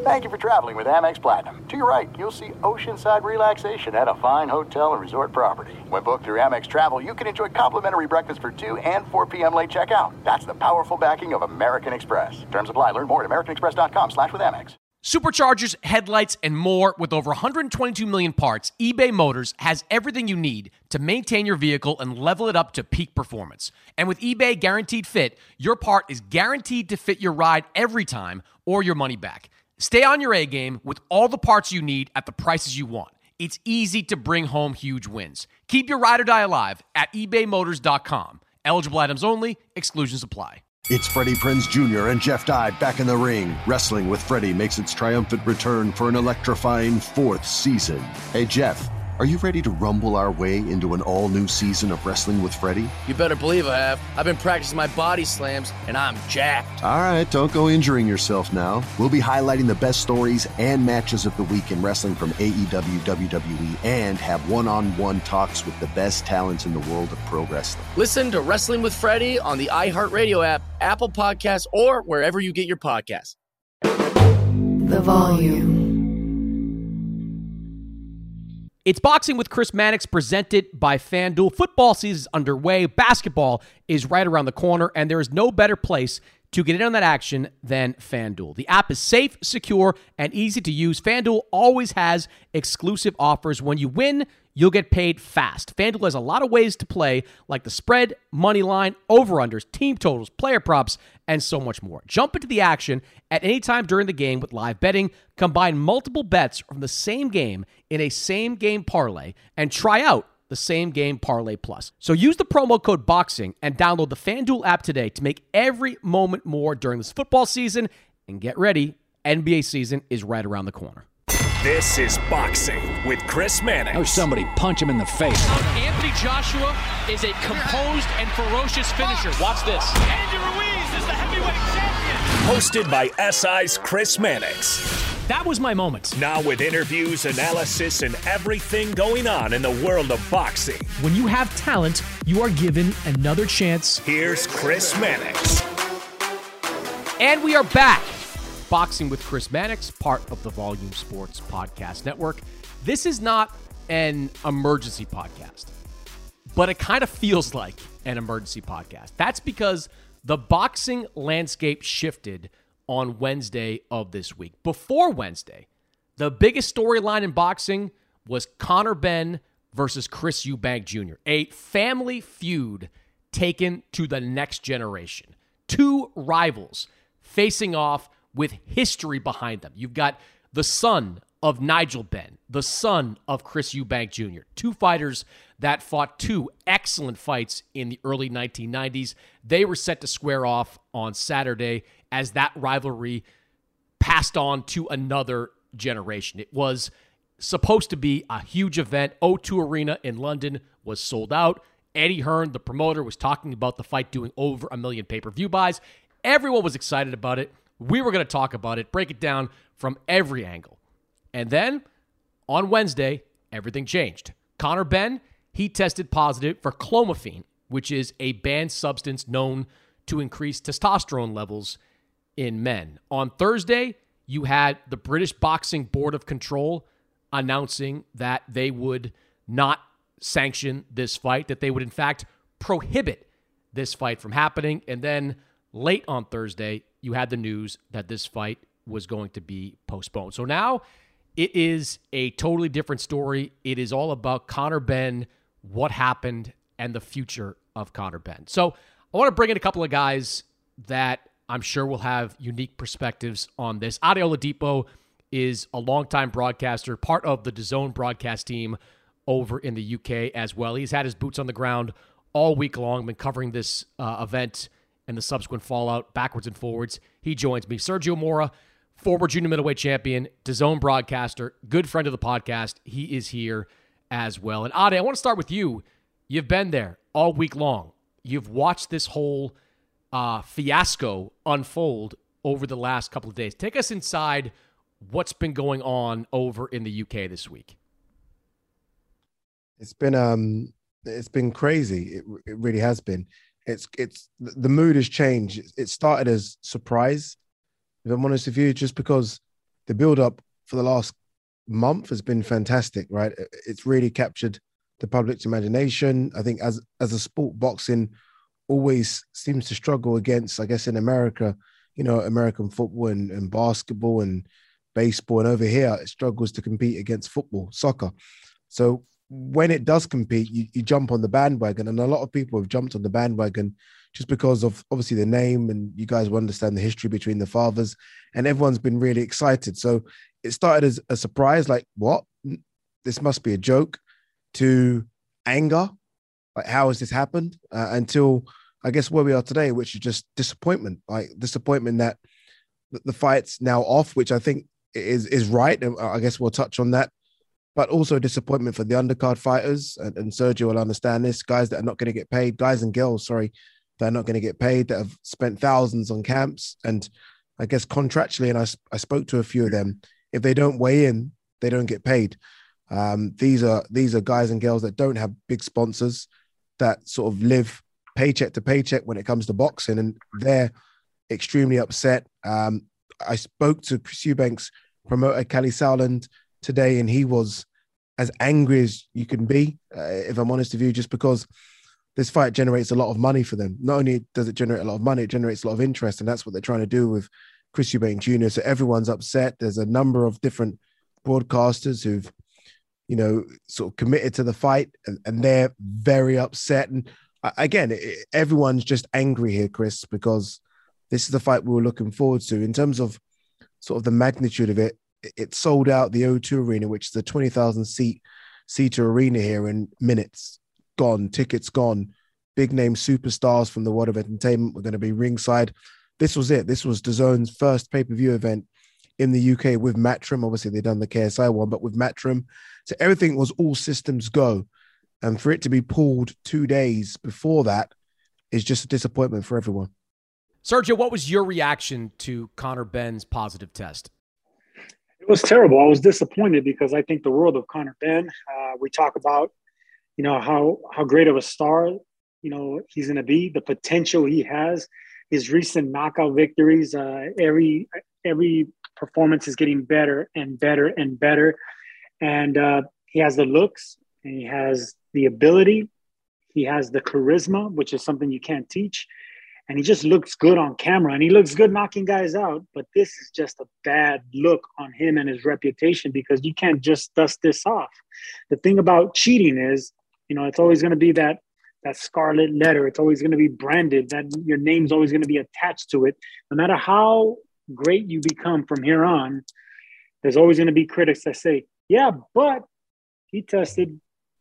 Thank you for traveling with Amex Platinum. To your right, you'll see oceanside relaxation at a fine hotel and resort property. When booked through Amex Travel, you can enjoy complimentary breakfast for 2 and 4 p.m. late checkout. That's the powerful backing of American Express. Terms apply. Learn more at americanexpress.com/withAmex. Superchargers, headlights, and more. With over 122 million parts, eBay Motors has everything you need to maintain your vehicle and level it up to peak performance. And with eBay Guaranteed Fit, your part is guaranteed to fit your ride every time or your money back. Stay on your A-game with all the parts you need at the prices you want. It's easy to bring home huge wins. Keep your ride or die alive at ebaymotors.com. Eligible items only. Exclusions apply. It's Freddie Prinze Jr. and Jeff Dye back in the ring. Wrestling with Freddie makes its triumphant return for an electrifying 4th season. Hey, Jeff, are you ready to rumble our way into an all-new season of Wrestling with Freddie? You better believe I have. I've been practicing my body slams, and I'm jacked. All right, don't go injuring yourself now. We'll be highlighting the best stories and matches of the week in wrestling from AEW, WWE, and have one-on-one talks with the best talents in the world of pro wrestling. Listen to Wrestling with Freddie on the iHeartRadio app, Apple Podcasts, or wherever you get your podcasts. The Volume. It's Boxing with Chris Mannix, presented by FanDuel. Football season is underway. Basketball is right around the corner, and there is no better place to get in on that action than FanDuel. The app is safe, secure, and easy to use. FanDuel always has exclusive offers. When you win, you'll get paid fast. FanDuel has a lot of ways to play, like the spread, money line, over-unders, team totals, player props, and so much more. Jump into the action at any time during the game with live betting. Combine multiple bets from the same game in a same-game parlay, and try out the same-game parlay plus. So use the promo code BOXING and download the FanDuel app today to make every moment more during this football season. And get ready, NBA season is right around the corner. This is Boxing with Chris Mannix. Oh, somebody punch him in the face. Anthony Joshua is a composed and ferocious finisher. Watch this. Andy Ruiz is the heavyweight champion. Hosted by SI's Chris Mannix. That was my moment. Now with interviews, analysis, and everything going on in the world of boxing. When you have talent, you are given another chance. Here's Chris Mannix. And we are back. Boxing with Chris Mannix, part of the Volume Sports Podcast Network. This is not an emergency podcast, but it kind of feels like an emergency podcast. That's because the boxing landscape shifted on Wednesday of this week. Before Wednesday, the biggest storyline in boxing was Conor Benn versus Chris Eubank Jr., a family feud taken to the next generation. Two rivals facing off with history behind them. You've got the son of Nigel Benn, the son of Chris Eubank Jr., two fighters that fought two excellent fights in the early 1990s. They were set to square off on Saturday as that rivalry passed on to another generation. It was supposed to be a huge event. O2 Arena in London was sold out. Eddie Hearn, the promoter, was talking about the fight doing over 1 million pay-per-view buys. Everyone was excited about it. We were going to talk about it, break it down from every angle. And then, on Wednesday, everything changed. Conor Benn, he tested positive for clomiphene, which is a banned substance known to increase testosterone levels in men. On Thursday, you had the British Boxing Board of Control announcing that they would not sanction this fight, that they would, in fact, prohibit this fight from happening. And then, late on Thursday, you had the news that this fight was going to be postponed. So now it is a totally different story. It is all about Conor Benn, what happened, and the future of Conor Benn. So I want to bring in a couple of guys that I'm sure will have unique perspectives on this. Ade Oladipo is a longtime broadcaster, part of the DAZN broadcast team over in the UK as well. He's had his boots on the ground all week long, been covering this event and the subsequent fallout backwards and forwards. He joins me. Sergio Mora, former junior middleweight champion, DAZN broadcaster, good friend of the podcast. He is here as well. And Ade, I want to start with you. You've been there all week long. You've watched this whole fiasco unfold over the last couple of days. Take us inside what's been going on over in the UK this week. It's been crazy. It really has been. It's the mood has changed. It started as surprise, if I'm honest with you, just because the build-up for the last month has been fantastic, right? It's really captured the public's imagination. I think as a sport, boxing always seems to struggle against, I guess in America, American football and basketball and baseball, and over here it struggles to compete against football, soccer. So when it does compete, you jump on the bandwagon, and a lot of people have jumped on the bandwagon just because of obviously the name, and you guys will understand the history between the fathers, and everyone's been really excited. So it started as a surprise, like, what? This must be a joke, to anger, like, how has this happened? Until I guess where we are today, which is just disappointment, like disappointment that the fight's now off, which I think is right. And I guess we'll touch on that, but also disappointment for the undercard fighters. And Sergio will understand this, guys that are not going to get paid, guys and girls, sorry, that are not going to get paid, that have spent thousands on camps. And I guess contractually, and I spoke to a few of them, if they don't weigh in, they don't get paid. These are guys and girls that don't have big sponsors, that sort of live paycheck to paycheck when it comes to boxing, and they're extremely upset. I spoke to Chris Eubanks' promoter, Kelly Sowland, today, and he was as angry as you can be, if I'm honest with you, just because this fight generates a lot of money for them. Not only does it generate a lot of money, it generates a lot of interest, and that's what they're trying to do with Chris Eubanks Jr. So everyone's upset. There's a number of different broadcasters who've, sort of committed to the fight, and they're very upset. And again, everyone's just angry here, Chris, because this is the fight we were looking forward to. In terms of sort of the magnitude of it, it sold out the O2 Arena, which is a 20,000 seater arena here, in minutes. Gone, tickets gone. Big name superstars from the world of entertainment were going to be ringside. This was it. This was DAZN's first pay-per-view event in the UK with Matchroom. Obviously, they've done the KSI one, but with Matchroom. So everything was all systems go. And for it to be pulled 2 days before that is just a disappointment for everyone. Sergio, what was your reaction to Conor Benn's positive test? It was terrible. I was disappointed because I think the world of Conor Benn. We talk about, how great of a star, he's going to be, the potential he has, his recent knockout victories. Every performance is getting better and better and better. And he has the looks, and he has the ability. He has the charisma, which is something you can't teach. And he just looks good on camera, and he looks good knocking guys out. But this is just a bad look on him and his reputation, because you can't just dust this off. The thing about cheating is, it's always going to be that scarlet letter. It's always going to be branded, that your name's always going to be attached to it. No matter how great you become from here on, there's always going to be critics that say, yeah, but he tested,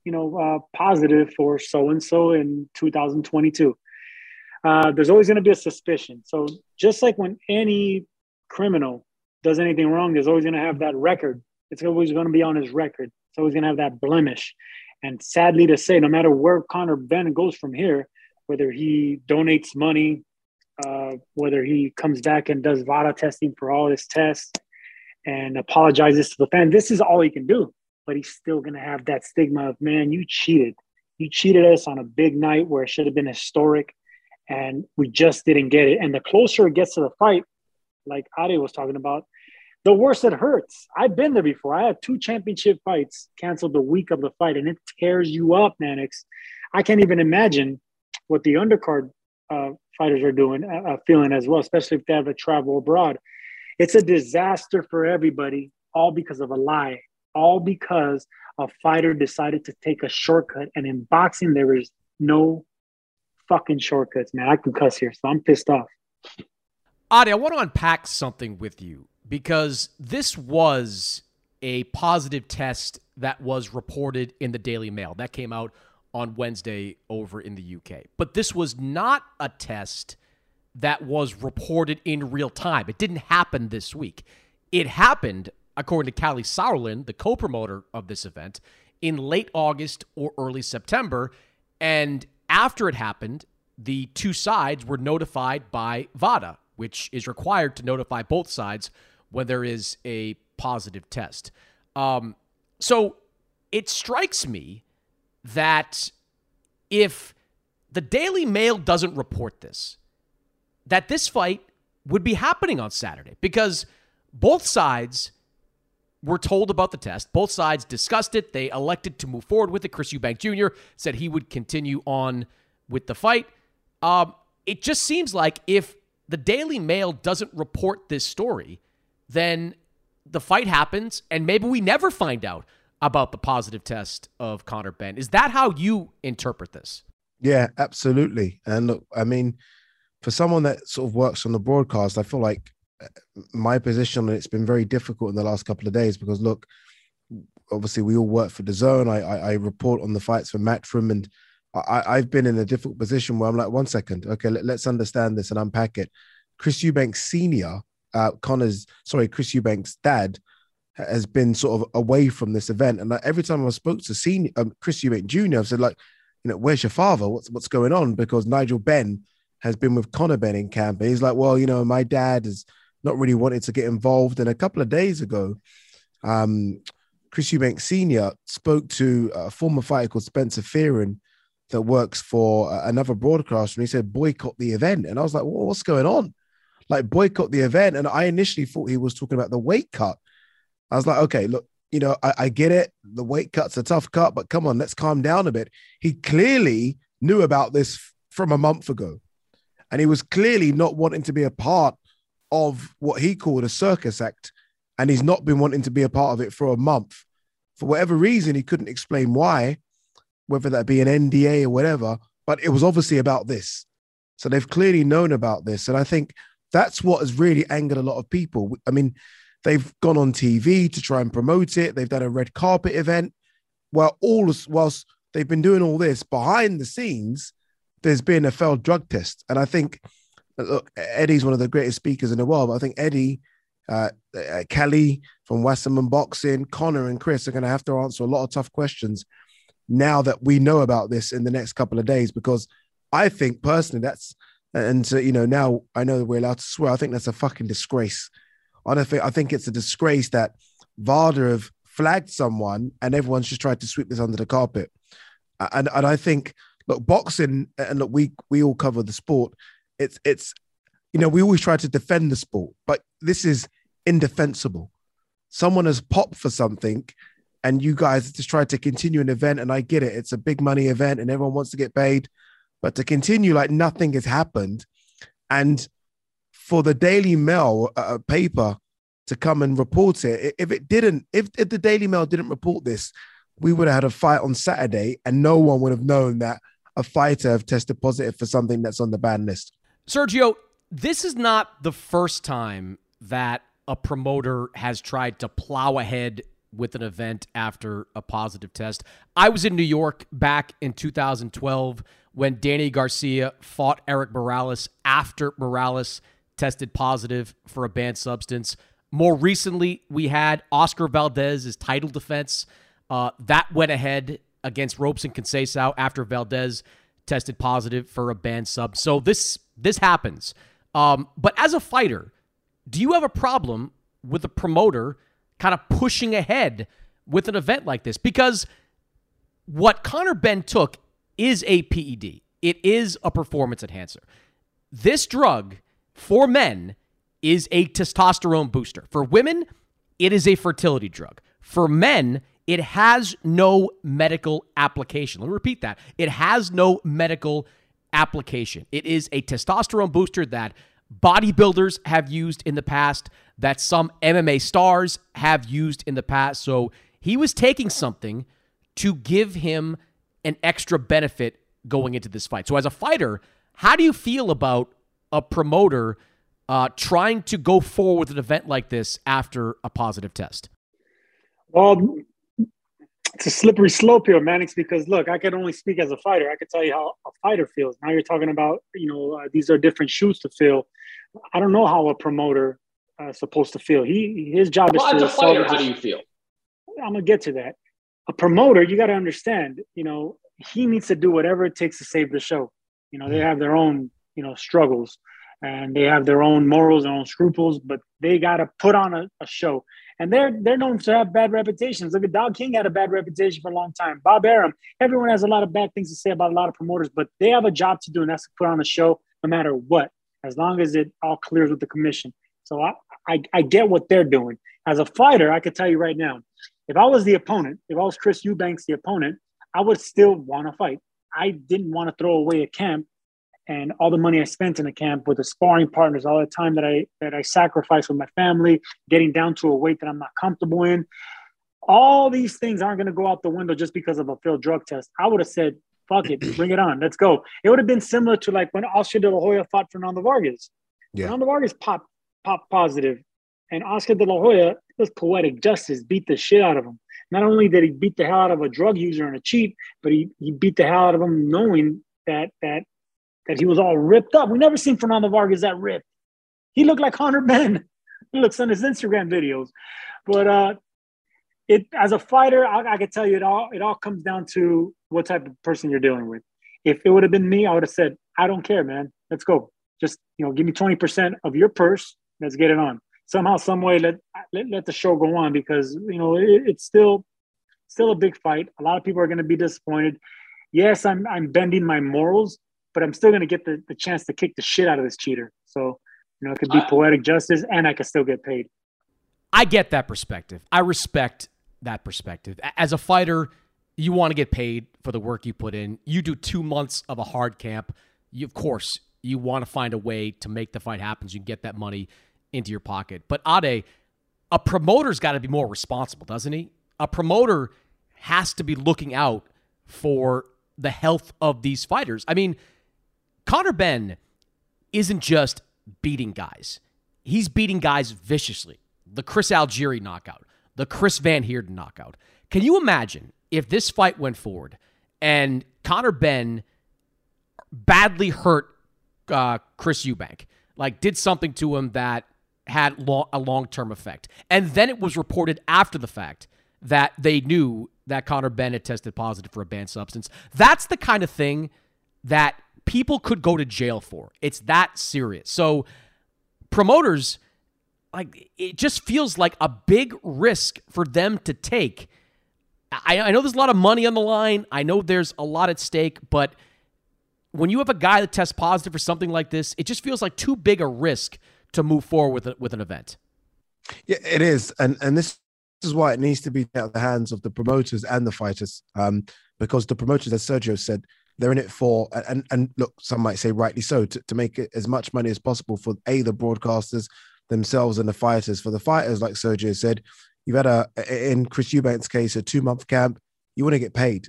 positive for so-and-so in 2022. There's always going to be a suspicion. So just like when any criminal does anything wrong, there's always going to have that record. It's always going to be on his record. It's always going to have that blemish. And sadly to say, no matter where Conor Benn goes from here, whether he donates money, whether he comes back and does VADA testing for all his tests and apologizes to the fan, this is all he can do. But he's still going to have that stigma of, man, you cheated. You cheated us on a big night where it should have been historic, and we just didn't get it. And the closer it gets to the fight, like Ade was talking about, the worse it hurts. I've been there before. I had 2 championship fights canceled the week of the fight, and it tears you up, Mannix. I can't even imagine what the undercard fighters are doing, feeling as well, especially if they have to travel abroad. It's a disaster for everybody, all because of a lie, all because a fighter decided to take a shortcut. And in boxing, there is no fucking shortcuts, man. I can cuss here, so I'm pissed off. Adi, I want to unpack something with you, because this was a positive test that was reported in the Daily Mail. That came out on Wednesday over in the UK. But this was not a test that was reported in real time. It didn't happen this week. It happened, according to Callie Sauerland, the co-promoter of this event, in late August or early September. And after it happened, the two sides were notified by VADA, which is required to notify both sides when there is a positive test. So it strikes me that if the Daily Mail doesn't report this, that this fight would be happening on Saturday, because Both sides were told about the test. Both sides discussed it. They elected to move forward with it. Chris Eubank Jr. said he would continue on with the fight. It just seems like if the Daily Mail doesn't report this story, then the fight happens and maybe we never find out about the positive test of Conor Benn. Is that how you interpret this? Yeah, absolutely. And look, I mean, for someone that sort of works on the broadcast, I feel like my position on it's been very difficult in the last couple of days because, look, obviously we all work for DAZN. I report on the fights for Matchroom, and I've been in a difficult position where I'm like, 1 second, okay, let's understand this and unpack it. Chris Eubank Sr., Chris Eubank's dad, has been sort of away from this event. And every time I spoke to Chris Eubank Jr., I've said, like, where's your father? What's going on? Because Nigel Benn has been with Conor Benn in camp. And he's like, well, my dad has not really wanted to get involved. And a couple of days ago, Chris Eubank Sr. spoke to a former fighter called Spencer Fearon that works for another broadcaster. And he said, boycott the event. And I was like, well, what's going on? Like, boycott the event. And I initially thought he was talking about the weight cut. I was like, okay, look, I get it. The weight cut's a tough cut, but come on, let's calm down a bit. He clearly knew about this from a month ago. And he was clearly not wanting to be a part of what he called a circus act. And he's not been wanting to be a part of it for a month. For whatever reason, he couldn't explain why, whether that be an NDA or whatever, but it was obviously about this. So they've clearly known about this. And I think that's what has really angered a lot of people. I mean, they've gone on TV to try and promote it. They've done a red carpet event. Whilst they've been doing all this, behind the scenes, there's been a failed drug test. And I think, look, Eddie's one of the greatest speakers in the world, but I think Eddie, Kelly from Wasserman Boxing, Conor and Chris are going to have to answer a lot of tough questions now that we know about this in the next couple of days, because I think personally now I know that we're allowed to swear. I think that's a fucking disgrace. I think it's a disgrace that VADA have flagged someone and everyone's just tried to sweep this under the carpet. And I think, look, boxing, and look, we all cover the sport. It's we always try to defend the sport, but this is indefensible. Someone has popped for something and you guys just tried to continue an event, and I get it. It's a big money event and everyone wants to get paid, but to continue like nothing has happened. And for the Daily Mail paper to come and report it, if the Daily Mail didn't report this, we would have had a fight on Saturday and no one would have known that a fighter have tested positive for something that's on the ban list. Sergio, this is not the first time that a promoter has tried to plow ahead with an event after a positive test. I was in New York back in 2012 when Danny Garcia fought Eric Morales after Morales tested positive for a banned substance. More recently, we had Oscar Valdez's title defense. That went ahead against Robeson Conceição after Valdez tested positive for a banned sub. So this happens. But as a fighter, do you have a problem with a promoter kind of pushing ahead with an event like this? Because what Conor Benn took is a PED. It is a performance enhancer. This drug, for men, is a testosterone booster. For women, it is a fertility drug. For men, it has no medical application. Let me repeat that. It has no medical application. It is a testosterone booster that bodybuilders have used in the past, that some MMA stars have used in the past. So he was taking something to give him an extra benefit going into this fight. So as a fighter, how do you feel about a promoter trying to go forward with an event like this after a positive test? Well, it's a slippery slope here, Mannix, because look, I can only speak as a fighter. I can tell you how a fighter feels. Now you're talking about, these are different shoes to fill. I don't know how a promoter is supposed to feel. His job is to as a fighter, how do you feel? I'm going to get to that. A promoter, you got to understand, he needs to do whatever it takes to save the show. They have their own, struggles, and they have their own morals, their own scruples, but they got to put on a show. And they're known to have bad reputations. Look at Dog King had a bad reputation for a long time. Bob Arum, everyone has a lot of bad things to say about a lot of promoters, but they have a job to do, and that's to put on a show no matter what, as long as it all clears with the commission. So I get what they're doing. As a fighter, I could tell you right now, if I was the opponent, if I was Chris Eubanks, the opponent, I would still want to fight. I didn't want to throw away a camp and all the money I spent in a camp with the sparring partners, all the time that I sacrificed with my family, getting down to a weight that I'm not comfortable in. All these things aren't going to go out the window just because of a failed drug test. I would have said, fuck it, bring it on. Let's go. It would have been similar to like when Oscar De La Hoya fought Fernando Vargas. Yeah. Fernando Vargas popped positive, and Oscar De La Hoya was poetic justice, beat the shit out of him. Not only did he beat the hell out of a drug user and a cheat, but he beat the hell out of him knowing that he was all ripped up. We never seen Fernando Vargas that ripped. He looked like Conor Benn. He looks on his Instagram videos. But as a fighter, I can tell you it all comes down to what type of person you're dealing with. If it would have been me, I would have said, I don't care, man. Let's go. Just, give me 20% of your purse. Let's get it on. Somehow, some way, let the show go on, because, it's still a big fight. A lot of people are going to be disappointed. Yes, I'm bending my morals, but I'm still going to get the chance to kick the shit out of this cheater. So, it could be poetic justice, and I could still get paid. I get that perspective. I respect that perspective. As a fighter, you want to get paid for the work you put in. You do 2 months of a hard camp. Of course, you want to find a way to make the fight happen so you can get that money into your pocket. But Ade, a promoter's got to be more responsible, doesn't he? A promoter has to be looking out for the health of these fighters. I mean, Conor Benn isn't just beating guys. He's beating guys viciously. The Chris Algieri knockout, the Chris Van Heerden knockout. Can you imagine if this fight went forward and Conor Benn badly hurt Chris Eubank, like did something to him that had a long-term effect, and then it was reported after the fact that they knew that Conor Benn had tested positive for a banned substance? That's the kind of thing that people could go to jail for. It's that serious. So promoters, it just feels like a big risk for them to take. I know there's a lot of money on the line. I know there's a lot at stake, but when you have a guy that tests positive for something like this, it just feels like too big a risk to move forward with an event. Yeah, it is. And this is why it needs to be out of the hands of the promoters and the fighters, because the promoters, as Sergio said, they're in it for, and look, some might say rightly so, to make it as much money as possible for the broadcasters themselves and the fighters. For the fighters, like Sergio said, you've had in Chris Eubank's case, a 2-month camp. You want to get paid.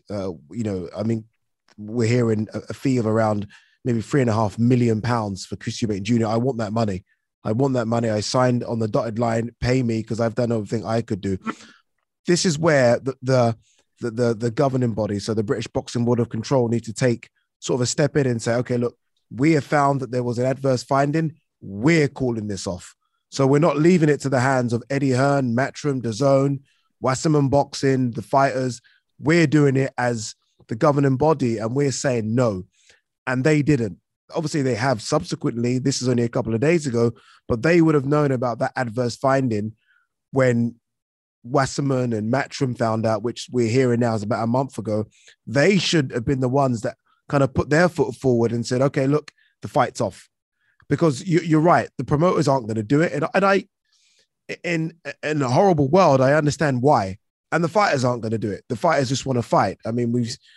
We're hearing a fee of around maybe £3.5 million for Chris Eubank Jr. I want that money. I signed on the dotted line, pay me, because I've done everything I could do. This is where the governing body, so the British Boxing Board of Control, need to take sort of a step in and say, okay, look, we have found that there was an adverse finding. We're calling this off. So we're not leaving it to the hands of Eddie Hearn, Matchroom, DAZN, Wasserman Boxing, the fighters. We're doing it as the governing body, and we're saying no. And they didn't. Obviously, they have subsequently. This is only a couple of days ago, but they would have known about that adverse finding when Wasserman and Matchroom found out, which we're hearing now is about a month ago. They should have been the ones that kind of put their foot forward and said, okay, look, the fight's off. Because you're right, the promoters aren't going to do it. And I, in a horrible world, I understand why. And the fighters aren't going to do it. The fighters just want to fight. I mean,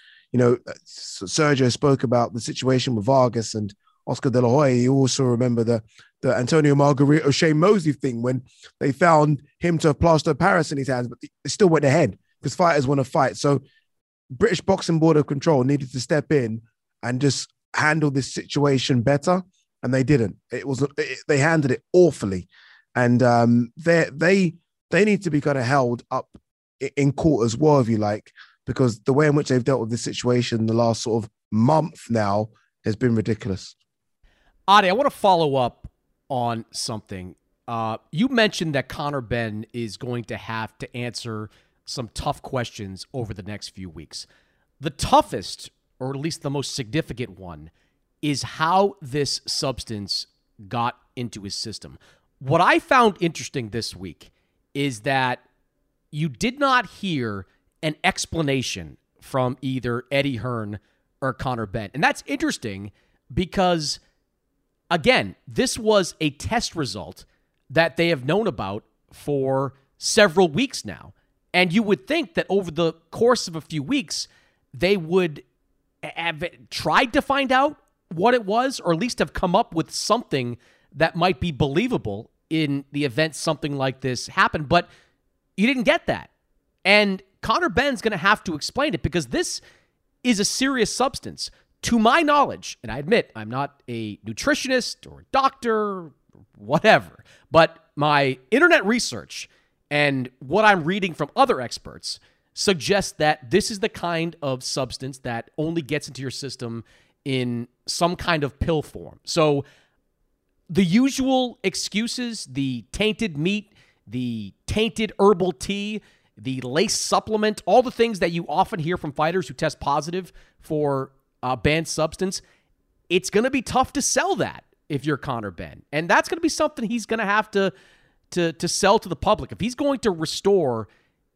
Sergio spoke about the situation with Vargas and Oscar De La Hoya. You also remember the Antonio Margarito, Shane Mosley thing when they found him to have plaster of Paris in his hands, but it still went ahead because fighters want to fight. So British Boxing Board of Control needed to step in and just handle this situation better. And they didn't. They handled it awfully. And they need to be kind of held up in court as well, if you like, because the way in which they've dealt with this situation the last sort of month now has been ridiculous. Ade, I want to follow up on something. You mentioned that Conor Benn is going to have to answer some tough questions over the next few weeks. The toughest, or at least the most significant one, is how this substance got into his system. What I found interesting this week is that you did not hear an explanation from either Eddie Hearn or Conor Benn. And that's interesting because, again, this was a test result that they have known about for several weeks now. And you would think that over the course of a few weeks, they would have tried to find out what it was, or at least have come up with something that might be believable in the event something like this happened. But you didn't get that. And Conor Benn's going to have to explain it, because this is a serious substance. To my knowledge, and I admit I'm not a nutritionist or a doctor, whatever, but my internet research and what I'm reading from other experts suggests that this is the kind of substance that only gets into your system in some kind of pill form. So the usual excuses, the tainted meat, the tainted herbal tea, the lace supplement, all the things that you often hear from fighters who test positive for banned substance, it's going to be tough to sell that if you're Conor Benn. And that's going to be something he's going to have to sell to the public. If he's going to restore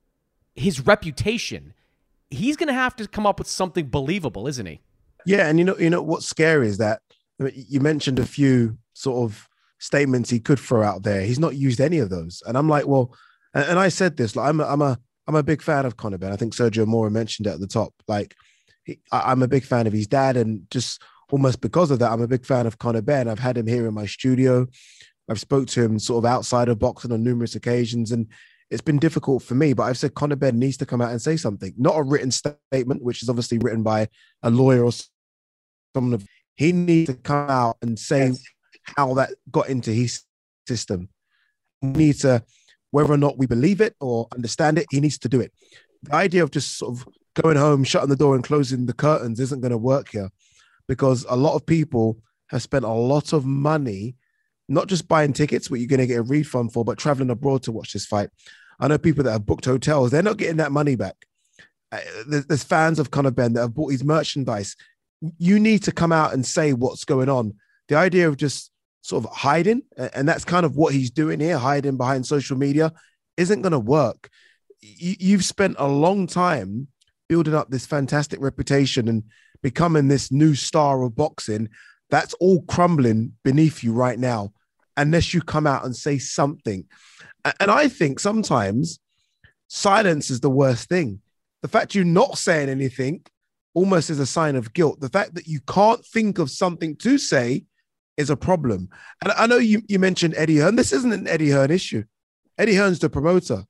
his reputation, he's going to have to come up with something believable, isn't he? Yeah, and you know what's scary is that, I mean, you mentioned a few sort of statements he could throw out there. He's not used any of those, and I'm like, well, and I said this, like, I'm a big fan of Conor Benn. I think Sergio Mora mentioned it at the top. Like, I'm a big fan of his dad, and just almost because of that, I'm a big fan of Conor Benn. I've had him here in my studio. I've spoke to him sort of outside of boxing on numerous occasions, and it's been difficult for me, but I've said Conor Benn needs to come out and say something, not a written statement, which is obviously written by a lawyer or someone. He needs to come out and say how that got into his system. We need to, whether or not we believe it or understand it, he needs to do it. The idea of just sort of going home, shutting the door and closing the curtains isn't going to work here, because a lot of people have spent a lot of money, not just buying tickets, what you're going to get a refund for, but traveling abroad to watch this fight. I know people that have booked hotels. They're not getting that money back. There's fans of Conor Benn that have bought his merchandise. You need to come out and say what's going on. The idea of just sort of hiding, and that's kind of what he's doing here, hiding behind social media, isn't going to work. You've spent a long time building up this fantastic reputation and becoming this new star of boxing. That's all crumbling beneath you right now, unless you come out and say something. And I think sometimes silence is the worst thing. The fact you're not saying anything almost is a sign of guilt. The fact that you can't think of something to say is a problem. And I know you mentioned Eddie Hearn. This isn't an Eddie Hearn issue. Eddie Hearn's the promoter.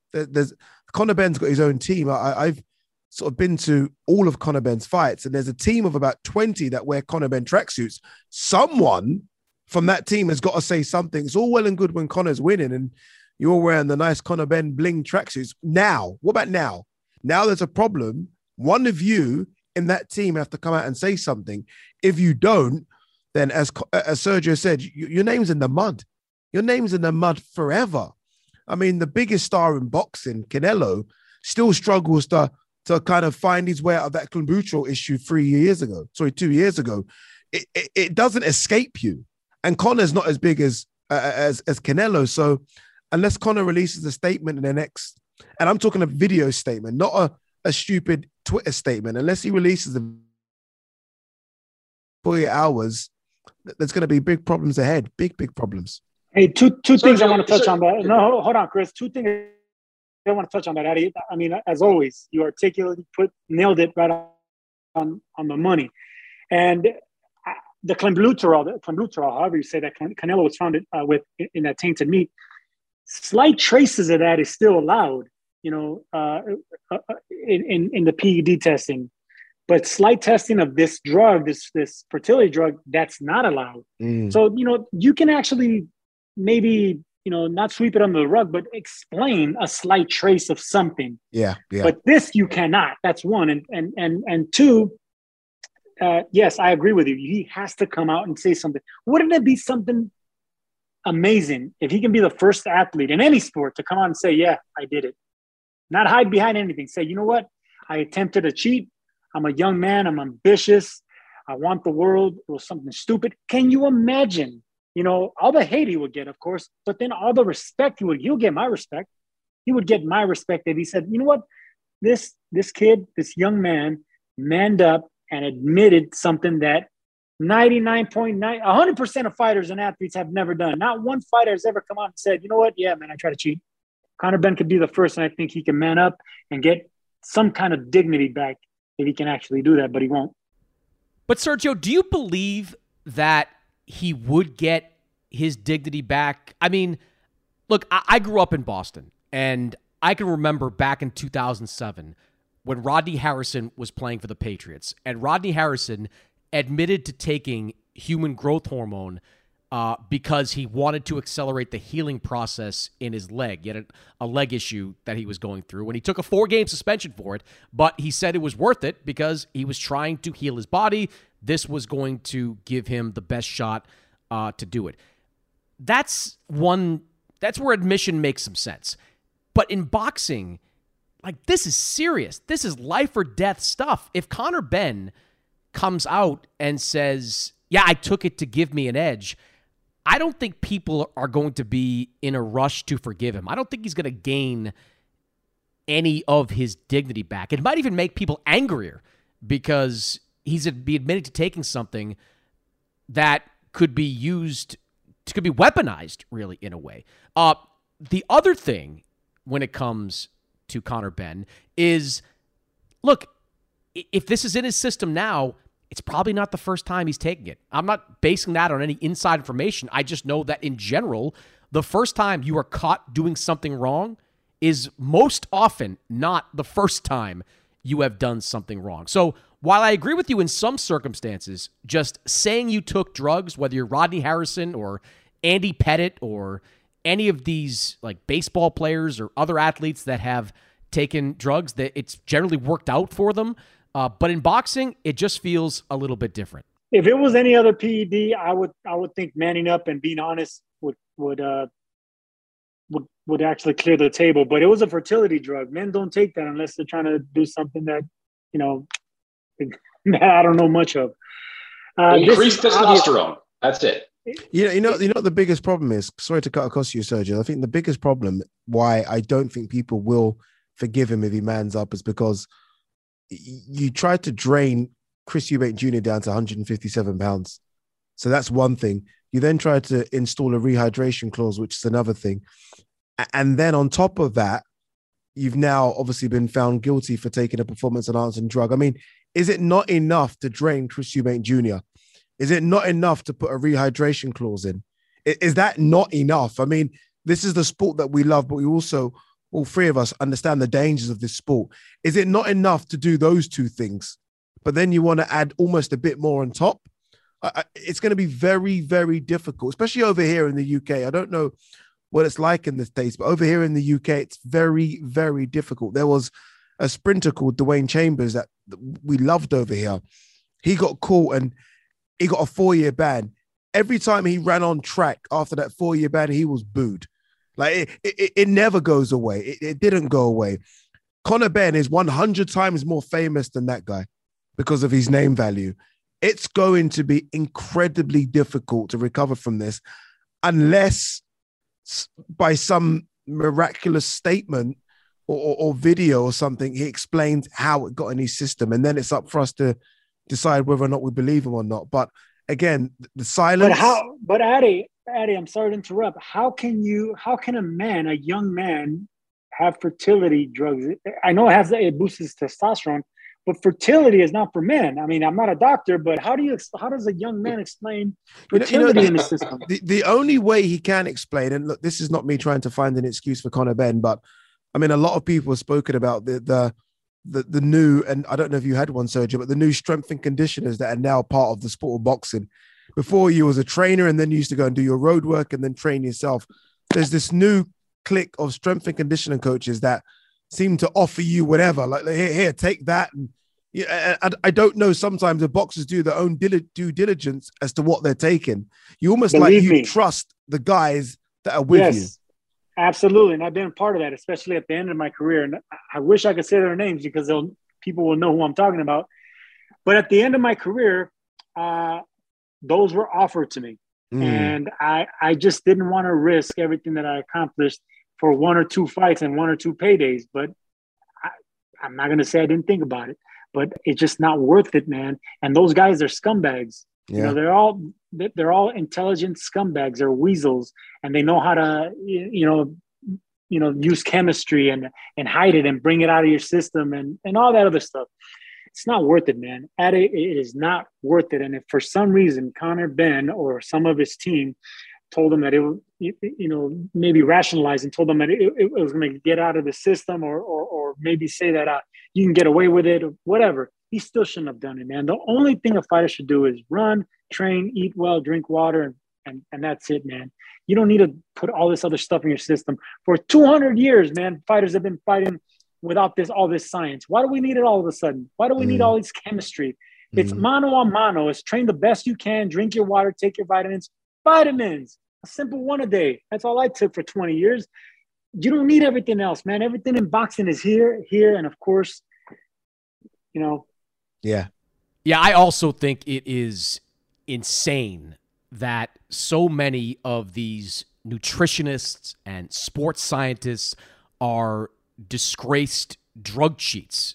Conor Benn's got his own team. I've sort of been to all of Conor Benn's fights, and there's a team of about 20 that wear Conor Benn tracksuits. Someone from that team has got to say something. It's all well and good when Conor's winning and you're wearing the nice Conor Benn bling tracksuits. Now, what about now? Now there's a problem. One of you in that team have to come out and say something. If you don't, then as Sergio said, your name's in the mud. Your name's in the mud forever. I mean, the biggest star in boxing, Canelo, still struggles to kind of find his way out of that Clenbuterol issue 2 years ago. It doesn't escape you. And Conor's not as big as Canelo. So unless Conor releases a statement in the next, and I'm talking a video statement, not a stupid Twitter statement, unless he releases a 48 hours, there's going to be big problems ahead. Big problems. Hey, two things I want to touch on that. No, hold on, Chris. Two things I want to touch on that, Eddie. I mean, as always, you articulately nailed it right on the money. And the Clenbuterol, however you say that, Canelo was found with in that tainted meat. Slight traces of that is still allowed, in the PED testing, but slight testing of this drug, this fertility drug, that's not allowed. So you can actually maybe not sweep it under the rug, but explain a slight trace of something. Yeah. But this you cannot. That's one, and two. Yes, I agree with you. He has to come out and say something. Wouldn't it be something amazing if he can be the first athlete in any sport to come out and say, yeah, I did it. Not hide behind anything. Say, you know what? I attempted to cheat. I'm a young man. I'm ambitious. I want the world. It was something stupid. Can you imagine, all the hate he would get, of course, but then all the respect he'll get my respect. He would get my respect if he said, you know what? This kid, this young man manned up and admitted something that 99.9, 100% of fighters and athletes have never done. Not one fighter has ever come out and said, you know what? Yeah, man, I try to cheat. Conor Benn could be the first, and I think he can man up and get some kind of dignity back if he can actually do that, but he won't. But Sergio, do you believe that he would get his dignity back? I mean, look, I grew up in Boston, and I can remember back in 2007 when Rodney Harrison was playing for the Patriots, and Rodney Harrison admitted to taking human growth hormone because he wanted to accelerate the healing process in his leg. He had a leg issue that he was going through, and he took a 4-game suspension for it, but he said it was worth it because he was trying to heal his body. This was going to give him the best shot to do it. That's where admission makes some sense. But in boxing, like, this is serious. This is life or death stuff. If Conor Benn comes out and says, yeah, I took it to give me an edge, I don't think people are going to be in a rush to forgive him. I don't think he's going to gain any of his dignity back. It might even make people angrier because he's be admitted to taking something that could be used, could be weaponized, really, in a way. The other thing when it comes to Conor Benn is, look, if this is in his system now, it's probably not the first time he's taking it. I'm not basing that on any inside information. I just know that in general, the first time you are caught doing something wrong is most often not the first time you have done something wrong. So while I agree with you in some circumstances, just saying you took drugs, whether you're Rodney Harrison or Andy Pettit or any of these like baseball players or other athletes that have taken drugs, that it's generally worked out for them. But in boxing, it just feels a little bit different. If it was any other PED, I would think manning up and being honest would actually clear the table. But it was a fertility drug. Men don't take that unless they're trying to do something that, I don't know much of. Increased testosterone. That's it. You know the biggest problem is, sorry to cut across you, Sergio, I think the biggest problem why I don't think people will forgive him if he mans up is because you tried to drain Chris Eubank Jr. down to 157 pounds. So that's one thing. You then tried to install a rehydration clause, which is another thing. And then on top of that, you've now obviously been found guilty for taking a performance-enhancing drug. I mean, is it not enough to drain Chris Eubank Jr.? Is it not enough to put a rehydration clause in? Is that not enough? I mean, this is the sport that we love, but we also, all three of us, understand the dangers of this sport. Is it not enough to do those two things? But then you want to add almost a bit more on top? It's going to be very, very difficult, especially over here in the UK. I don't know what it's like in the States, but over here in the UK, it's very, very difficult. There was a sprinter called Dwayne Chambers that we loved over here. He got caught and he got a 4-year ban. Every time he ran on track after that 4-year ban, he was booed. Like it never goes away. It didn't go away. Conor Benn is 100 times more famous than that guy because of his name value. It's going to be incredibly difficult to recover from this unless by some miraculous statement or video or something, he explains how it got in his system. And then it's up for us to decide whether or not we believe him or not. But again, the silence. But Addy, I'm sorry to interrupt. How can a young man, have fertility drugs? I know it boosts his testosterone, but fertility is not for men. I mean, I'm not a doctor, but how does a young man explain fertility in the system? The only way he can explain, and look, this is not me trying to find an excuse for Conor Benn, but I mean, a lot of people have spoken about the new, and I don't know if you had one, Sergio, but the new strength and conditioners that are now part of the sport of boxing. Before you was a trainer and then you used to go and do your road work and then train yourself. There's this new clique of strength and conditioning coaches that seem to offer you whatever, like here, take that. And I don't know. Sometimes the boxers do their own due diligence as to what they're taking. You almost trust the guys that are with you. Absolutely. And I've been a part of that, especially at the end of my career. And I wish I could say their names because people will know who I'm talking about. But at the end of my career, those were offered to me. And I just didn't want to risk everything that I accomplished for 1 or 2 fights and 1 or 2 paydays. But I'm not going to say I didn't think about it, but it's just not worth it, man. And those guys are scumbags. You know, they're all intelligent scumbags. They're weasels, and they know how to, use chemistry and hide it and bring it out of your system and all that other stuff. It's not worth it, man. It is not worth it. And if for some reason Conor Benn or some of his team told him that maybe rationalized and told them that it was going to get out of the system or maybe say that you can get away with it or whatever, he still shouldn't have done it, man. The only thing a fighter should do is run, train, eat well, drink water, and that's it, man. You don't need to put all this other stuff in your system. For 200 years, man, fighters have been fighting without all this science. Why do we need it all of a sudden? Why do we need all this chemistry? It's mano a mano. It's train the best you can, drink your water, take your vitamins. Vitamins, a simple one a day. That's all I took for 20 years. You don't need everything else, man. Everything in boxing is here, and of course, Yeah. Yeah, I also think it is insane that so many of these nutritionists and sports scientists are disgraced drug cheats.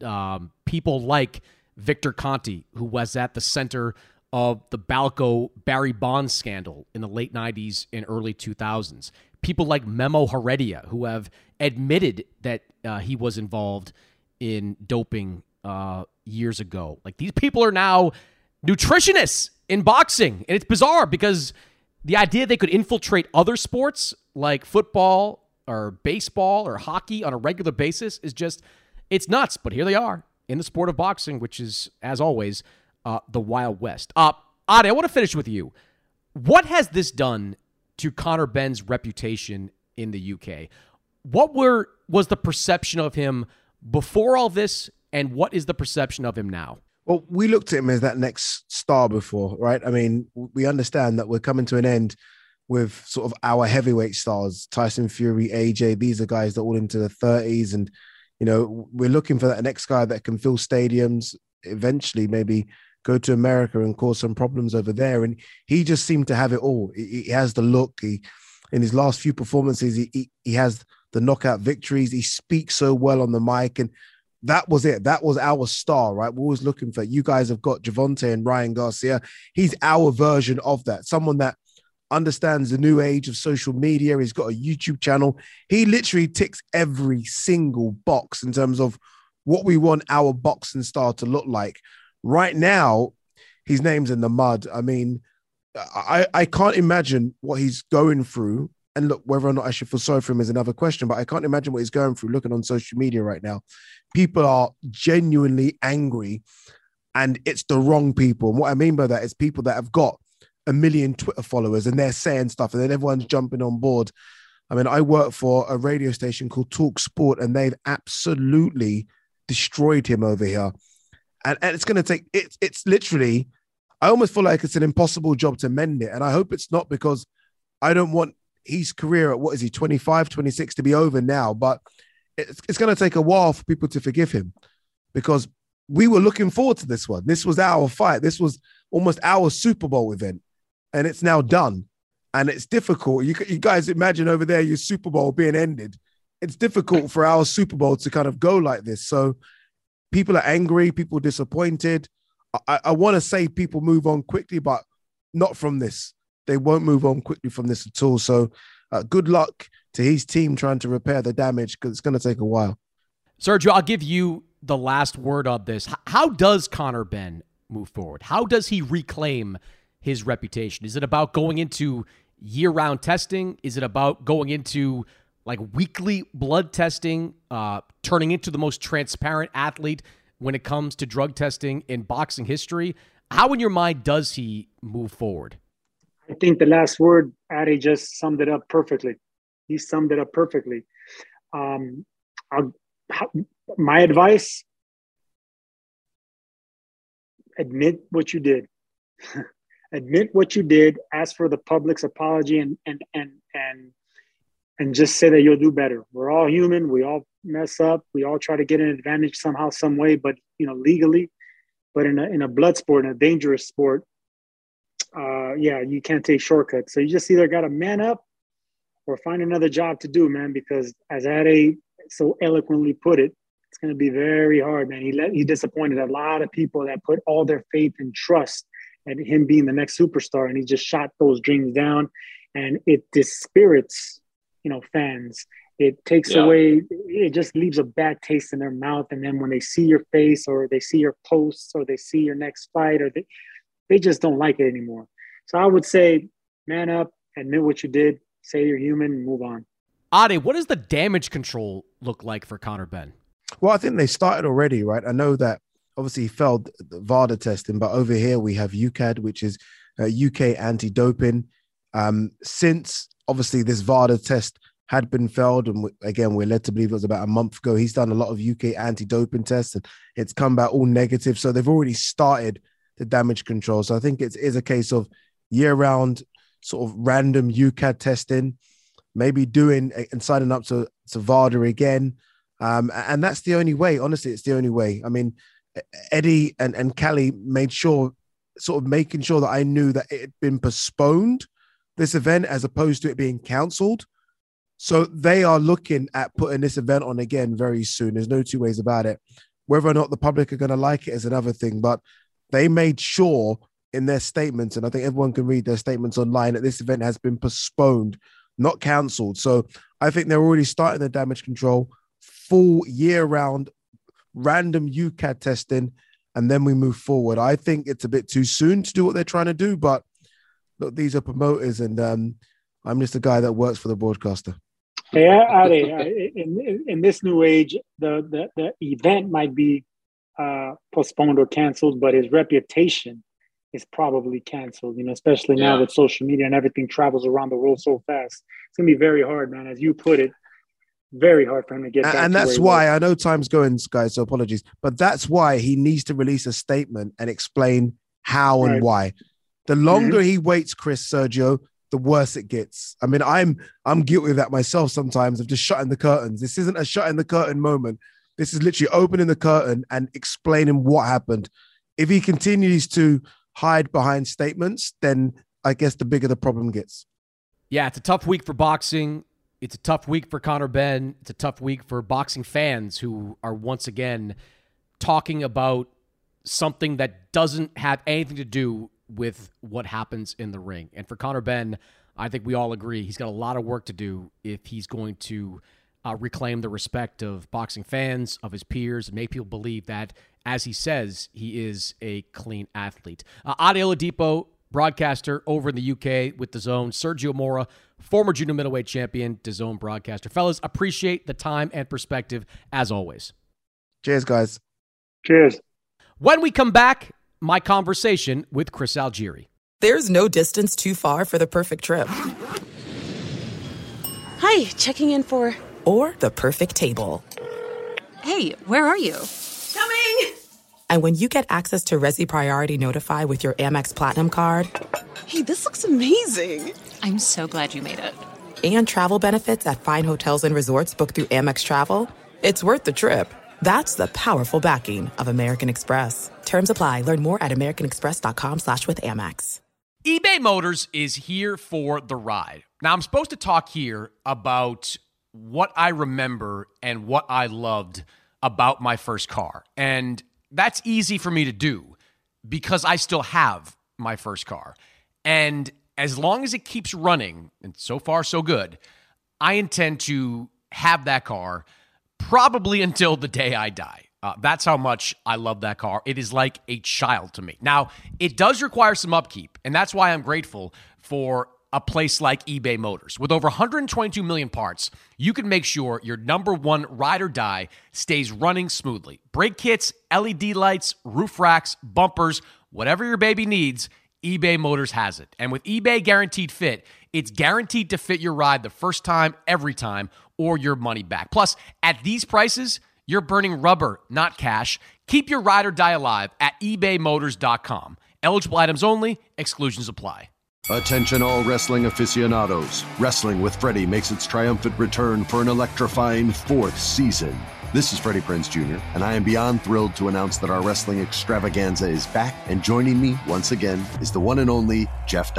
People like Victor Conti, who was at the center of the Balco Barry Bonds scandal in the late 90s and early 2000s. People like Memo Heredia, who have admitted that he was involved in doping years ago. Like, these people are now nutritionists in boxing. And it's bizarre because the idea they could infiltrate other sports like football or baseball or hockey on a regular basis is just, it's nuts. But here they are in the sport of boxing, which is, as always, the Wild West. Adi, I want to finish with you. What has this done to Conor Benn's reputation in the UK? What was the perception of him before all this, and what is the perception of him now? Well, we looked at him as that next star before, right? I mean, we understand that we're coming to an end with sort of our heavyweight stars, Tyson Fury, AJ. These are guys that are all into the 30s. And, we're looking for that next guy that can fill stadiums, eventually maybe go to America and cause some problems over there. And he just seemed to have it all. He has the look. In his last few performances, he has the knockout victories. He speaks so well on the mic. And that was it. That was our star, right? We're always looking for, you guys have got Gervonta and Ryan Garcia. He's our version of that. Someone that understands the new age of social media. He's got a YouTube channel. He literally ticks every single box in terms of what we want our boxing star to look like. Right now, his name's in the mud. I mean, I can't imagine what he's going through. And look, whether or not I should feel sorry for him is another question, but I can't imagine what he's going through looking on social media right now. People are genuinely angry, and it's the wrong people. And what I mean by that is people that have got 1 million Twitter followers and they're saying stuff and then everyone's jumping on board. I mean, I work for a radio station called Talk Sport, and they've absolutely destroyed him over here. And it's going to take, it's literally, I almost feel like it's an impossible job to mend it. And I hope it's not, because I don't want his career at, 25, 26 to be over now. But it's going to take a while for people to forgive him, because we were looking forward to this one. This was our fight. This was almost our Super Bowl event, and it's now done. And it's difficult. You guys imagine over there your Super Bowl being ended. It's difficult for our Super Bowl to kind of go like this. So people are angry, people are disappointed. I want to say people move on quickly, but not from this. They won't move on quickly from this at all. So good luck to his team trying to repair the damage, because it's going to take a while. Sergio, I'll give you the last word on this. How does Conor Benn move forward? How does he reclaim his reputation? Is it about going into year-round testing? Is it about going into like weekly blood testing, turning into the most transparent athlete when it comes to drug testing in boxing history? How, in your mind, does he move forward? I think the last word, Adi just summed it up perfectly. He summed it up perfectly. My advice, admit what you did. Admit what you did, ask for the public's apology, and just say that you'll do better. We're all human. We all mess up. We all try to get an advantage somehow, some way, but legally. But in a blood sport, in a dangerous sport, you can't take shortcuts. So you just either got to man up or find another job to do, man, because as Ade so eloquently put it, it's going to be very hard, man. He disappointed a lot of people that put all their faith and trust at him being the next superstar, and he just shot those dreams down, and it dispirits, fans. It takes away, it just leaves a bad taste in their mouth. And then when they see your face, or they see your posts, or they see your next fight, or they just don't like it anymore. So I would say, man up, admit what you did, say you're human, and move on. Ade, what does the damage control look like for Conor Benn? Well, I think they started already, right? I know that obviously he failed the VADA testing, but over here we have UKAD, which is UK anti-doping. Since obviously this VADA test had been failed, and again, we're led to believe it was about a month ago, he's done a lot of UK anti-doping tests, and it's come back all negative. So they've already started the damage control. So I think it is a case of year-round sort of random UKAD testing, maybe doing and signing up to VADA again. And that's the only way. Honestly, it's the only way. I mean, Eddie and Cali made sure, sort of making sure that I knew that it had been postponed, this event, as opposed to it being cancelled. So they are looking at putting this event on again very soon. There's no two ways about it. Whether or not the public are going to like it is another thing, but they made sure in their statements, and I think everyone can read their statements online, that this event has been postponed, not cancelled. So I think they're already starting the damage control, full year-round random UKAD testing, and then we move forward. I think it's a bit too soon to do what they're trying to do, but look, these are promoters, and I'm just a guy that works for the broadcaster. Yeah, in this new age, the event might be postponed or canceled, but his reputation is probably canceled, especially now with social media and everything travels around the world so fast. It's going to be very hard, man. As you put it, very hard for him to get back. And that's why, I know time's going, guys, so apologies, but that's why he needs to release a statement and explain how and why. The longer he waits, Sergio, the worse it gets. I mean, I'm guilty of that myself sometimes, of just shutting the curtains. This isn't a shutting the curtain moment. This is literally opening the curtain and explaining what happened. If he continues to hide behind statements, then I guess the bigger the problem gets. Yeah, it's a tough week for boxing. It's a tough week for Conor Benn. It's a tough week for boxing fans who are once again talking about something that doesn't have anything to do with what happens in the ring. And for Conor Benn, I think we all agree he's got a lot of work to do if he's going to reclaim the respect of boxing fans, of his peers, and make people believe that, as he says, he is a clean athlete. Ade Oladipo, broadcaster over in the UK with DAZN. Sergio Mora, former junior middleweight champion, DAZN broadcaster. Fellas, appreciate the time and perspective as always. Cheers, guys. Cheers. When we come back, my conversation with Chris Algieri. There's no distance too far for the perfect trip. Hi, checking in for... Or the perfect table. Hey, where are you? Coming! And when you get access to Resi Priority Notify with your Amex Platinum card... Hey, this looks amazing. I'm so glad you made it. And travel benefits at fine hotels and resorts booked through Amex Travel, it's worth the trip. That's the powerful backing of American Express. Terms apply. Learn more at americanexpress.com/withAmex. eBay Motors is here for the ride. Now, I'm supposed to talk here about what I remember and what I loved about my first car. And that's easy for me to do because I still have my first car. And as long as it keeps running, and so far so good, I intend to have that car probably until the day I die. That's how much I love that car. It is like a child to me. Now, it does require some upkeep, and that's why I'm grateful for a place like eBay Motors. With over 122 million parts, you can make sure your number one ride or die stays running smoothly. Brake kits, LED lights, roof racks, bumpers, whatever your baby needs, eBay Motors has it. And with eBay Guaranteed Fit, it's guaranteed to fit your ride the first time, every time, or your money back. Plus, at these prices, you're burning rubber, not cash. Keep your ride or die alive at ebaymotors.com. Eligible items only. Exclusions apply. Attention all wrestling aficionados. Wrestling with Freddie makes its triumphant return for an electrifying 4th season. This is Freddie Prinze Jr., and I am beyond thrilled to announce that our wrestling extravaganza is back, and joining me once again is the one and only Jeff Dye.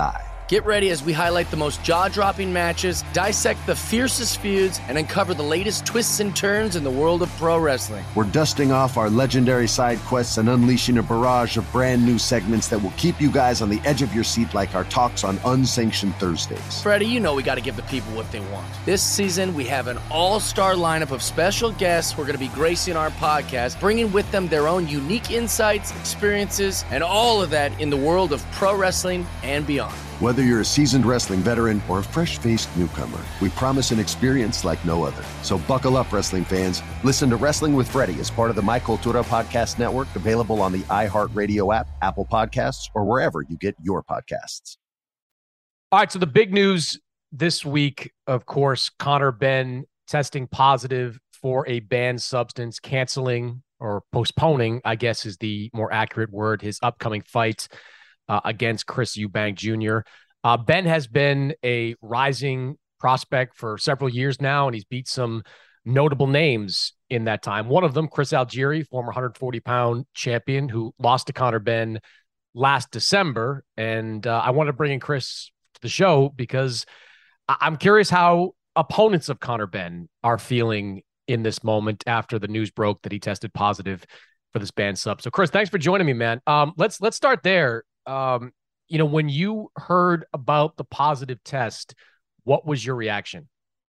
Get ready as we highlight the most jaw-dropping matches, dissect the fiercest feuds, and uncover the latest twists and turns in the world of pro wrestling. We're dusting off our legendary side quests and unleashing a barrage of brand new segments that will keep you guys on the edge of your seat like our talks on Unsanctioned Thursdays. Freddie, you know we got to give the people what they want. This season, we have an all-star lineup of special guests who are going to be gracing our podcast, bringing with them their own unique insights, experiences, and all of that in the world of pro wrestling and beyond. Whether you're a seasoned wrestling veteran or a fresh-faced newcomer, we promise an experience like no other. So buckle up, wrestling fans. Listen to Wrestling with Freddie as part of the My Cultura Podcast Network, available on the iHeartRadio app, Apple Podcasts, or wherever you get your podcasts. All right, so the big news this week, of course, Conor Benn testing positive for a banned substance, canceling or postponing, I guess is the more accurate word, his upcoming fight against Chris Eubank Jr. Ben has been a rising prospect for several years now, and he's beat some notable names in that time. One of them, Chris Algieri, former 140-pound champion who lost to Conor Benn last December. And I wanted to bring in Chris to the show because I'm curious how opponents of Conor Benn are feeling in this moment after the news broke that he tested positive for this banned sub. So, Chris, thanks for joining me, man. Let's start there. When you heard about the positive test, what was your reaction?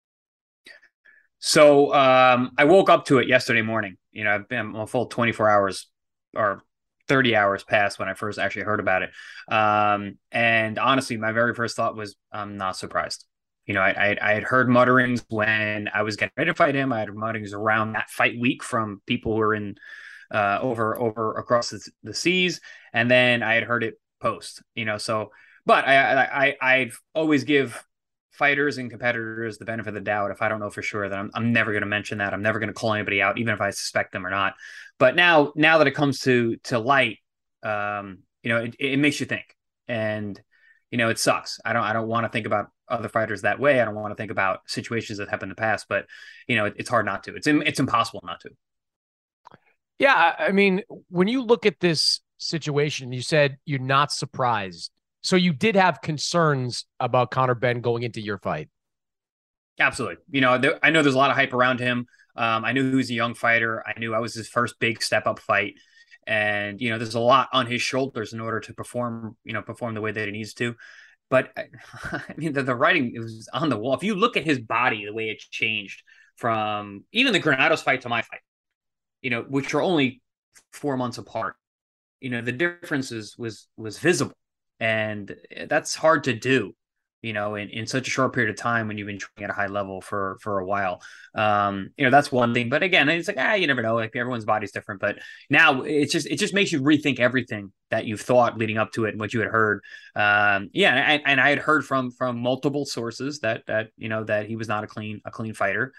So I woke up to it yesterday morning. I've been a full 24 hours or 30 hours past when I first actually heard about it. And honestly, my very first thought was, I'm not surprised. I had heard mutterings when I was getting ready to fight him. I had mutterings around that fight week from people who were in over across the seas. And then I had heard it post, but I've always give fighters and competitors the benefit of the doubt. If I don't know for sure, that I'm never going to mention that. I'm never going to call anybody out, even if I suspect them or not. But now that it comes to light, it makes you think, and it sucks. I don't want to think about other fighters that way. I don't want to think about situations that happened in the past, but it's hard not to. It's impossible not to. Yeah, I mean, when you look at this situation, you said you're not surprised. So you did have concerns about Conor Benn going into your fight. Absolutely. I know there's a lot of hype around him. I knew he was a young fighter. I knew I was his first big step up fight. And, there's a lot on his shoulders in order to perform the way that he needs to. But I mean, the writing is on the wall. If you look at his body, the way it changed from even the Granados fight to my fight, which are only 4 months apart, the differences was visible, and that's hard to do, in such a short period of time when you've been training at a high level for a while. That's one thing, but again, it's like, you never know, like everyone's body's different, but now it just makes you rethink everything that you've thought leading up to it and what you had heard. And I had heard from multiple sources that he was not a clean fighter.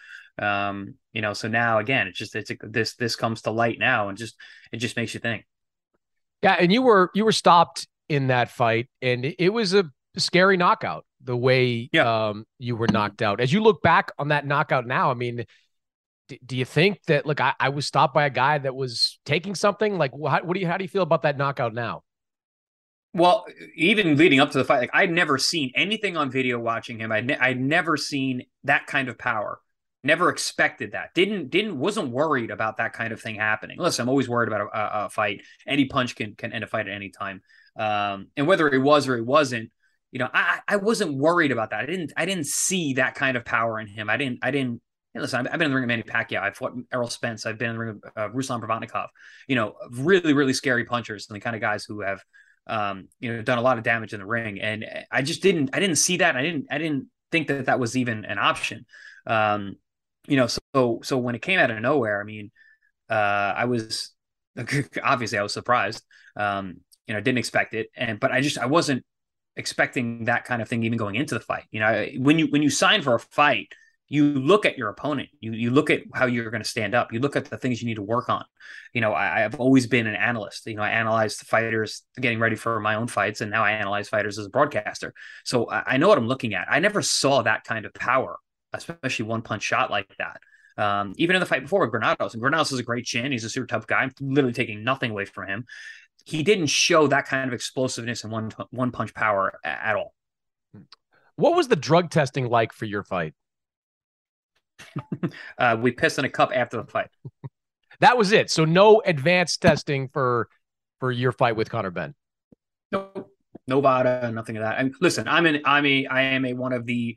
So now again, this comes to light now, and it just makes you think. Yeah, and you were stopped in that fight, and it was a scary knockout, the way you were knocked out. As you look back on that knockout now, I mean, do you think that, like, I was stopped by a guy that was taking something? Like, how do you feel about that knockout now? Well, even leading up to the fight, like, I'd never seen anything on video watching him. I'd never seen that kind of power. Never expected that. Wasn't worried about that kind of thing happening. Listen, I'm always worried about a fight. Any punch can end a fight at any time. And whether it was or it wasn't, I wasn't worried about that. I didn't see that kind of power in him. I didn't. Listen, I've been in the ring of Manny Pacquiao. I've fought Errol Spence. I've been in the ring of Ruslan Provodnikov. Really, really scary punchers and the kind of guys who have, done a lot of damage in the ring. And I didn't see that. I didn't think that was even an option. So when it came out of nowhere, I mean, I was surprised. Didn't expect it. But I wasn't expecting that kind of thing even going into the fight. When you sign for a fight, you look at your opponent, you look at how you're going to stand up. You look at the things you need to work on. I've always been an analyst. I analyzed fighters getting ready for my own fights, and now I analyze fighters as a broadcaster. So I know what I'm looking at. I never saw that kind of power, especially one punch shot like that. Even in the fight before with Granados, and Granados is a great chin. He's a super tough guy. I'm literally taking nothing away from him. He didn't show that kind of explosiveness and one punch power at all. What was the drug testing like for your fight? We pissed in a cup after the fight. That was it. So no advanced testing for your fight with Conor Benn. No VADA, nothing of that. And listen, I am one of the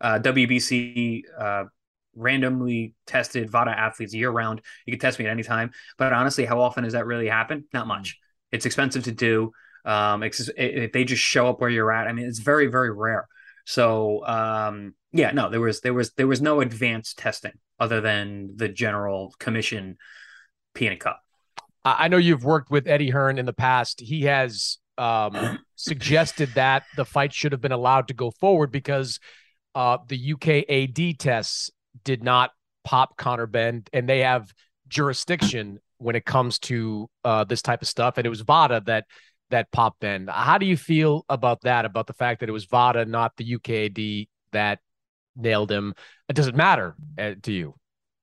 WBC randomly tested VADA athletes year round. You can test me at any time, but honestly, how often does that really happen? Not much. It's expensive to do. If they just show up where you're at, I mean, it's very, very rare. So yeah, no, there was no advanced testing other than the general commission pee in a cup. I know you've worked with Eddie Hearn in the past. He has suggested that the fight should have been allowed to go forward because the UKAD tests did not pop Conor Benn, and they have jurisdiction when it comes to this type of stuff. And it was VADA that popped Benn. How do you feel about that, about the fact that it was VADA, not the UKAD, that nailed him? It doesn't matter to you.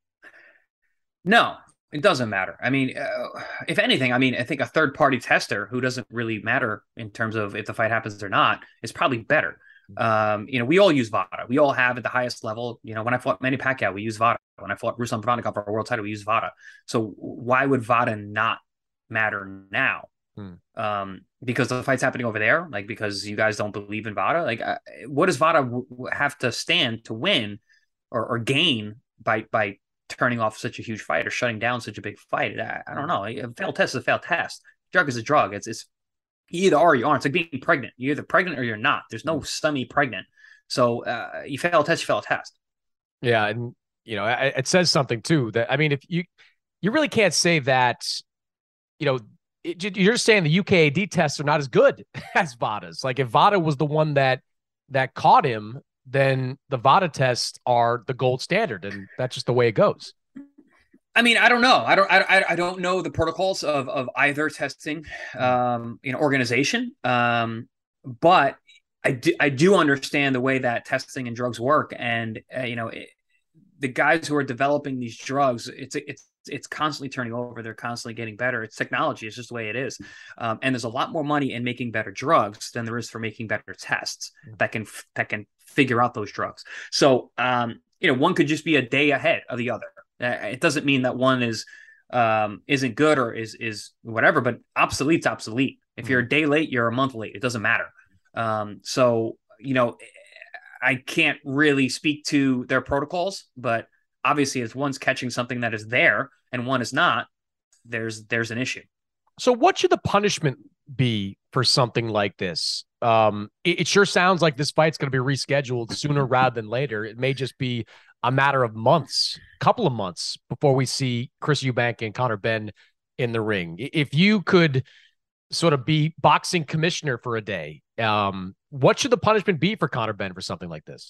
No, it doesn't matter. I mean, if anything, I mean, I think a third-party tester who doesn't really matter in terms of if the fight happens or not is probably better. We all use VADA. We all have at the highest level. When I fought Manny Pacquiao, we use VADA. When I fought Ruslan Provodnikov for a world title, we use VADA. So why would VADA not matter now? Because the fight's happening over there, like because you guys don't believe in VADA. Like, what does VADA have to stand to win or gain by turning off such a huge fight or shutting down such a big fight? I don't know. A failed test is a failed test. Drug is a drug. It's you either are or you aren't. It's like being pregnant. You're either pregnant or you're not. There's no semi-pregnant. So you fail a test, you fail a test. Yeah, and it says something too. That, I mean, if you really can't say that. You're just saying the UKAD tests are not as good as VADA's. Like if VADA was the one that caught him, then the VADA tests are the gold standard, and that's just the way it goes. I mean, I don't know. I don't know the protocols of either testing, organization. But I do understand the way that testing and drugs work, and the guys who are developing these drugs, it's constantly turning over. They're constantly getting better. It's technology. It's just the way it is. And there's a lot more money in making better drugs than there is for making better tests that can figure out those drugs. So, one could just be a day ahead of the other. It doesn't mean that one isn't good or is whatever, but obsolete's obsolete. If you're a day late, you're a month late. It doesn't matter. So, I can't really speak to their protocols, but obviously if one's catching something that is there and one is not, there's an issue. So what should the punishment be for something like this? It sure sounds like this fight's going to be rescheduled sooner rather than later. It may just be a matter of months, couple of months before we see Chris Eubank and Conor Benn in the ring. If you could sort of be boxing commissioner for a day, what should the punishment be for Conor Benn for something like this?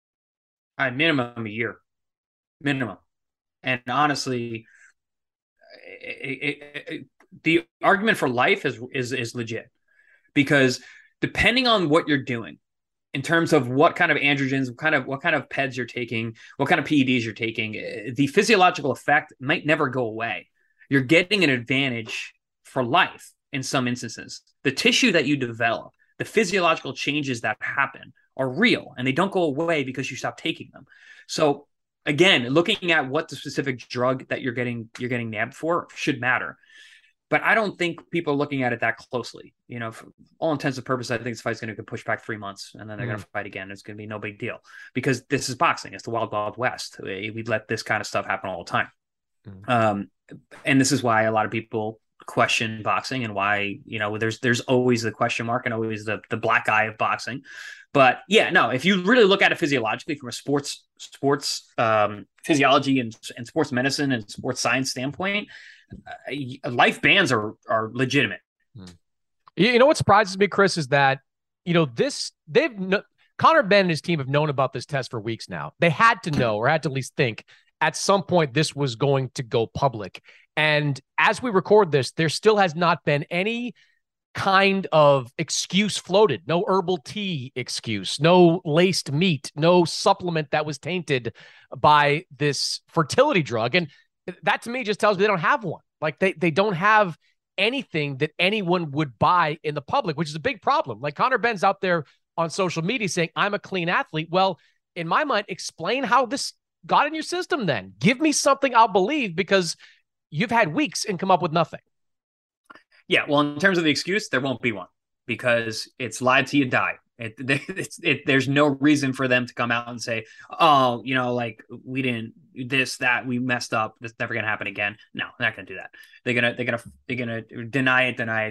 Minimum a year. Minimum. And honestly, the argument for life is legit, because depending on what you're doing in terms of what kind of androgens, what kind of PEDs you're taking, what kind of PEDs you're taking, the physiological effect might never go away. You're getting an advantage for life in some instances. The tissue that you develop, the physiological changes that happen are real, and they don't go away because you stop taking them. So again, looking at what the specific drug that you're getting nabbed for should matter. But I don't think people are looking at it that closely. For all intents and purposes, I think this fight's going to get pushed back 3 months, and then they're going to fight again. It's going to be no big deal, because this is boxing. It's the wild, wild west. We let this kind of stuff happen all the time. And this is why a lot of people question boxing, and why, there's always the question mark and always the black eye of boxing. But yeah, no, if you really look at it physiologically from a sports physiology and sports medicine and sports science standpoint, life bans are legitimate. What surprises me, Chris, is that Conor Benn and his team have known about this test for weeks now. They had to know, or had to at least think, at some point this was going to go public. And as we record this, there still has not been any kind of excuse floated. No herbal tea excuse, no laced meat, no supplement that was tainted by this fertility drug. And that to me just tells me they don't have one. Like they don't have anything that anyone would buy in the public, which is a big problem. Like Conor Benn's out there on social media saying, I'm a clean athlete. Well, in my mind, explain how this got in your system then. Give me something I'll believe, because you've had weeks and come up with nothing. Yeah, well, in terms of the excuse, there won't be one, because it's lied to you, die. There's no reason for them to come out and say, oh, like we didn't this, that, we messed up. That's never going to happen again. No, they're not going to do that. They're going to deny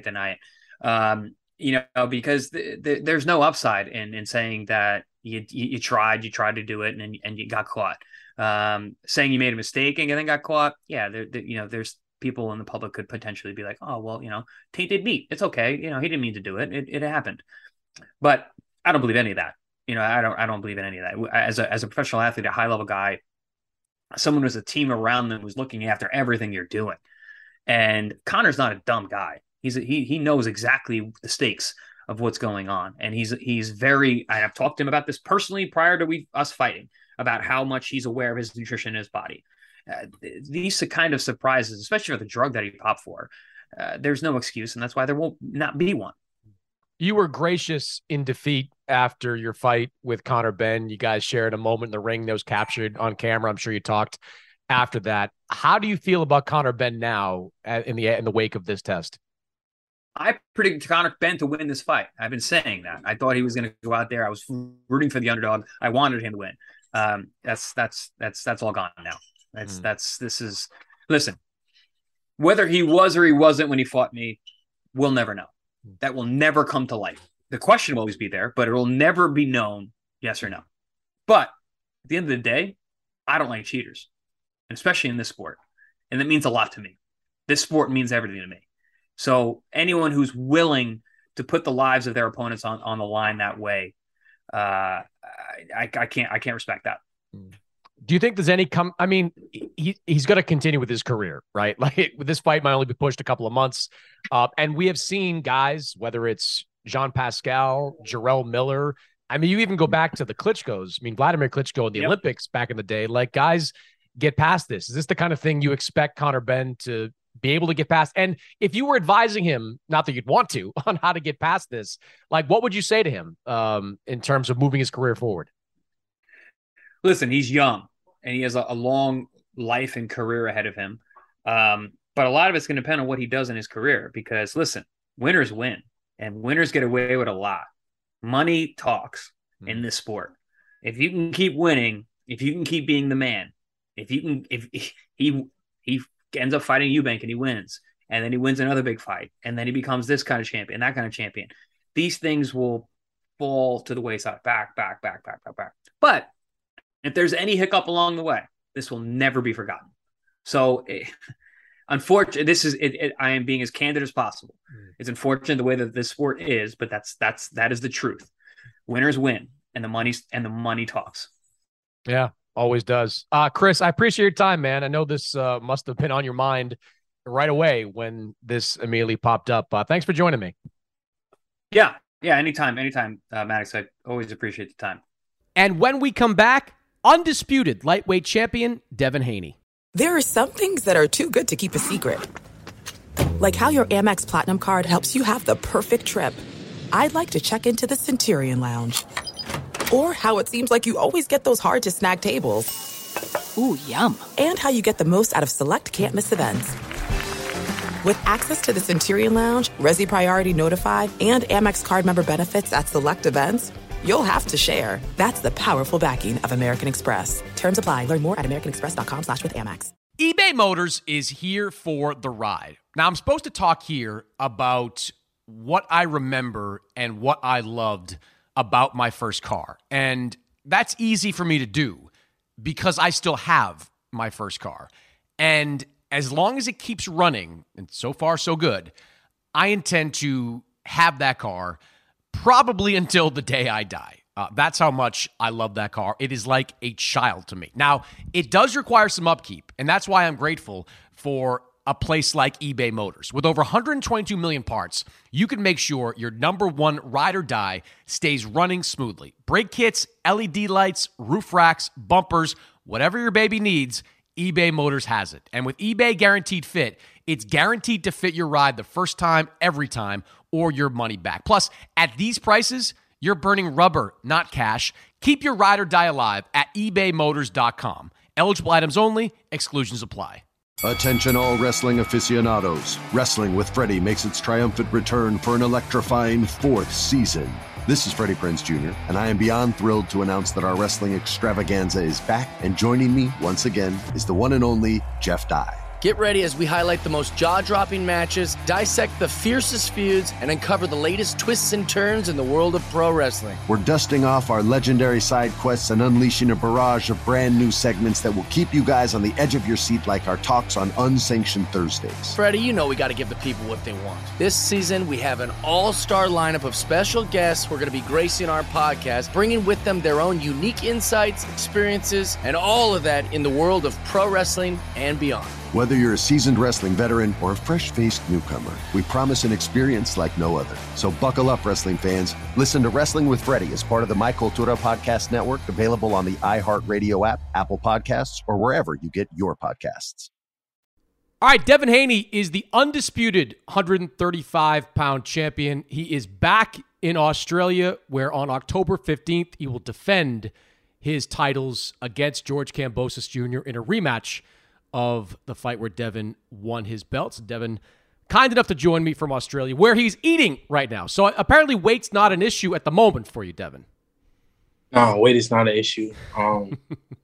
it. Because there's no upside in saying that you tried to do it and you got caught. Saying you made a mistake and then got caught. Yeah, there's people in the public could potentially be like, oh, well, tainted meat. It's okay. He didn't mean to do it. It happened. But I don't believe any of that. I don't believe in any of that. As a professional athlete, a high level guy, someone who's a team around them who's looking after everything you're doing. And Conor's not a dumb guy. He knows exactly the stakes of what's going on. And he's very, I've talked to him about this personally prior to us fighting, about how much he's aware of his nutrition in his body. These kind of surprises, especially for the drug that he popped for, there's no excuse. And that's why there won't not be one. You were gracious in defeat after your fight with Conor Benn. You guys shared a moment in the ring that was captured on camera. I'm sure you talked after that. How do you feel about Conor Benn now in the wake of this test? I predicted Conor Benn to win this fight. I've been saying that. I thought he was going to go out there. I was rooting for the underdog. I wanted him to win. That's all gone now. Listen, whether he was or he wasn't when he fought me, we'll never know. That will never come to light. The question will always be there, but it will never be known, yes or no. But at the end of the day, I don't like cheaters, especially in this sport. And that means a lot to me. This sport means everything to me. So anyone who's willing to put the lives of their opponents on the line that way, I can't respect that. Do you think there's any he's going to continue with his career, right? Like this fight might only be pushed a couple of months. And we have seen guys, whether it's Jean Pascal, Jarrell Miller. You even go back to the Klitschko's. Vladimir Klitschko in the Olympics back in the day, like guys get past this. Is this the kind of thing you expect Conor Benn to be able to get past? And if you were advising him, not that you'd want to, on how to get past this, like what would you say to him in terms of moving his career forward? Listen, he's young and he has a long life and career ahead of him. But a lot of it's going to depend on what he does in his career, because listen, winners win and winners get away with a lot. Money talks in this sport. If you can keep winning, if you can keep being the man, if he ends up fighting Eubank and he wins, and then he wins another big fight, and then he becomes this kind of champion, that kind of champion, these things will fall to the wayside, back. But if there's any hiccup along the way, this will never be forgotten. So, unfortunately, this is it. I am being as candid as possible. It's unfortunate the way that this sport is, but that is the truth. Winners win, and the money talks. Yeah, always does. Chris, I appreciate your time, man. I know this must have been on your mind right away when this immediately popped up. Thanks for joining me. Yeah, anytime, Maddox. I always appreciate the time. And when we come back, undisputed lightweight champion Devin Haney. There are some things that are too good to keep a secret. Like how your Amex Platinum card helps you have the perfect trip. I'd like to check into the Centurion Lounge. Or how it seems like you always get those hard-to-snag tables. Ooh, yum. And how you get the most out of select can't-miss events. With access to the Centurion Lounge, Resi Priority Notified, and Amex card member benefits at select events, you'll have to share. That's the powerful backing of American Express. Terms apply. Learn more at americanexpress.com/withAmex. eBay Motors is here for the ride. Now, I'm supposed to talk here about what I remember and what I loved about my first car. And that's easy for me to do because I still have my first car. And as long as it keeps running, and so far so good, I intend to have that car probably until the day I die. That's how much I love that car. It is like a child to me. Now, it does require some upkeep, and that's why I'm grateful for a place like eBay Motors. With over 122 million parts, you can make sure your number one ride or die stays running smoothly. Brake kits, LED lights, roof racks, bumpers, whatever your baby needs, eBay Motors has it. And with eBay Guaranteed Fit, it's guaranteed to fit your ride the first time, every time, or your money back. Plus, at these prices, You're burning rubber, not cash. Keep your ride or die alive at ebaymotors.com. Eligible items only. Exclusions apply. Attention all wrestling aficionados. Wrestling with Freddie makes its triumphant return for an electrifying 4th season. This is Freddie Prinze Jr., and I am beyond thrilled to announce that our wrestling extravaganza is back, and joining me once again is the one and only Jeff Dye. Get ready as we highlight the most jaw-dropping matches, dissect the fiercest feuds, and uncover the latest twists and turns in the world of pro wrestling. We're dusting off our legendary side quests and unleashing a barrage of brand new segments that will keep you guys on the edge of your seat like our talks on Unsanctioned Thursdays. Freddie, you know we got to give the people what they want. This season, we have an all-star lineup of special guests who are going to be gracing our podcast, bringing with them their own unique insights, experiences, and all of that in the world of pro wrestling and beyond. Whether you're a seasoned wrestling veteran or a fresh-faced newcomer, we promise an experience like no other. So buckle up, wrestling fans. Listen to Wrestling with Freddie as part of the My Cultura Podcast Network, available on the iHeartRadio app, Apple Podcasts, or wherever you get your podcasts. All right, Devin Haney is the undisputed 135-pound champion. He is back in Australia, where on October 15th, he will defend his titles against George Kambosos Jr. in a rematch of the fight where Devin won his belts. Devin, kind enough to join me from Australia, where he's eating right now. So apparently weight's not an issue at the moment for you, Devin. No, weight is not an issue. I'm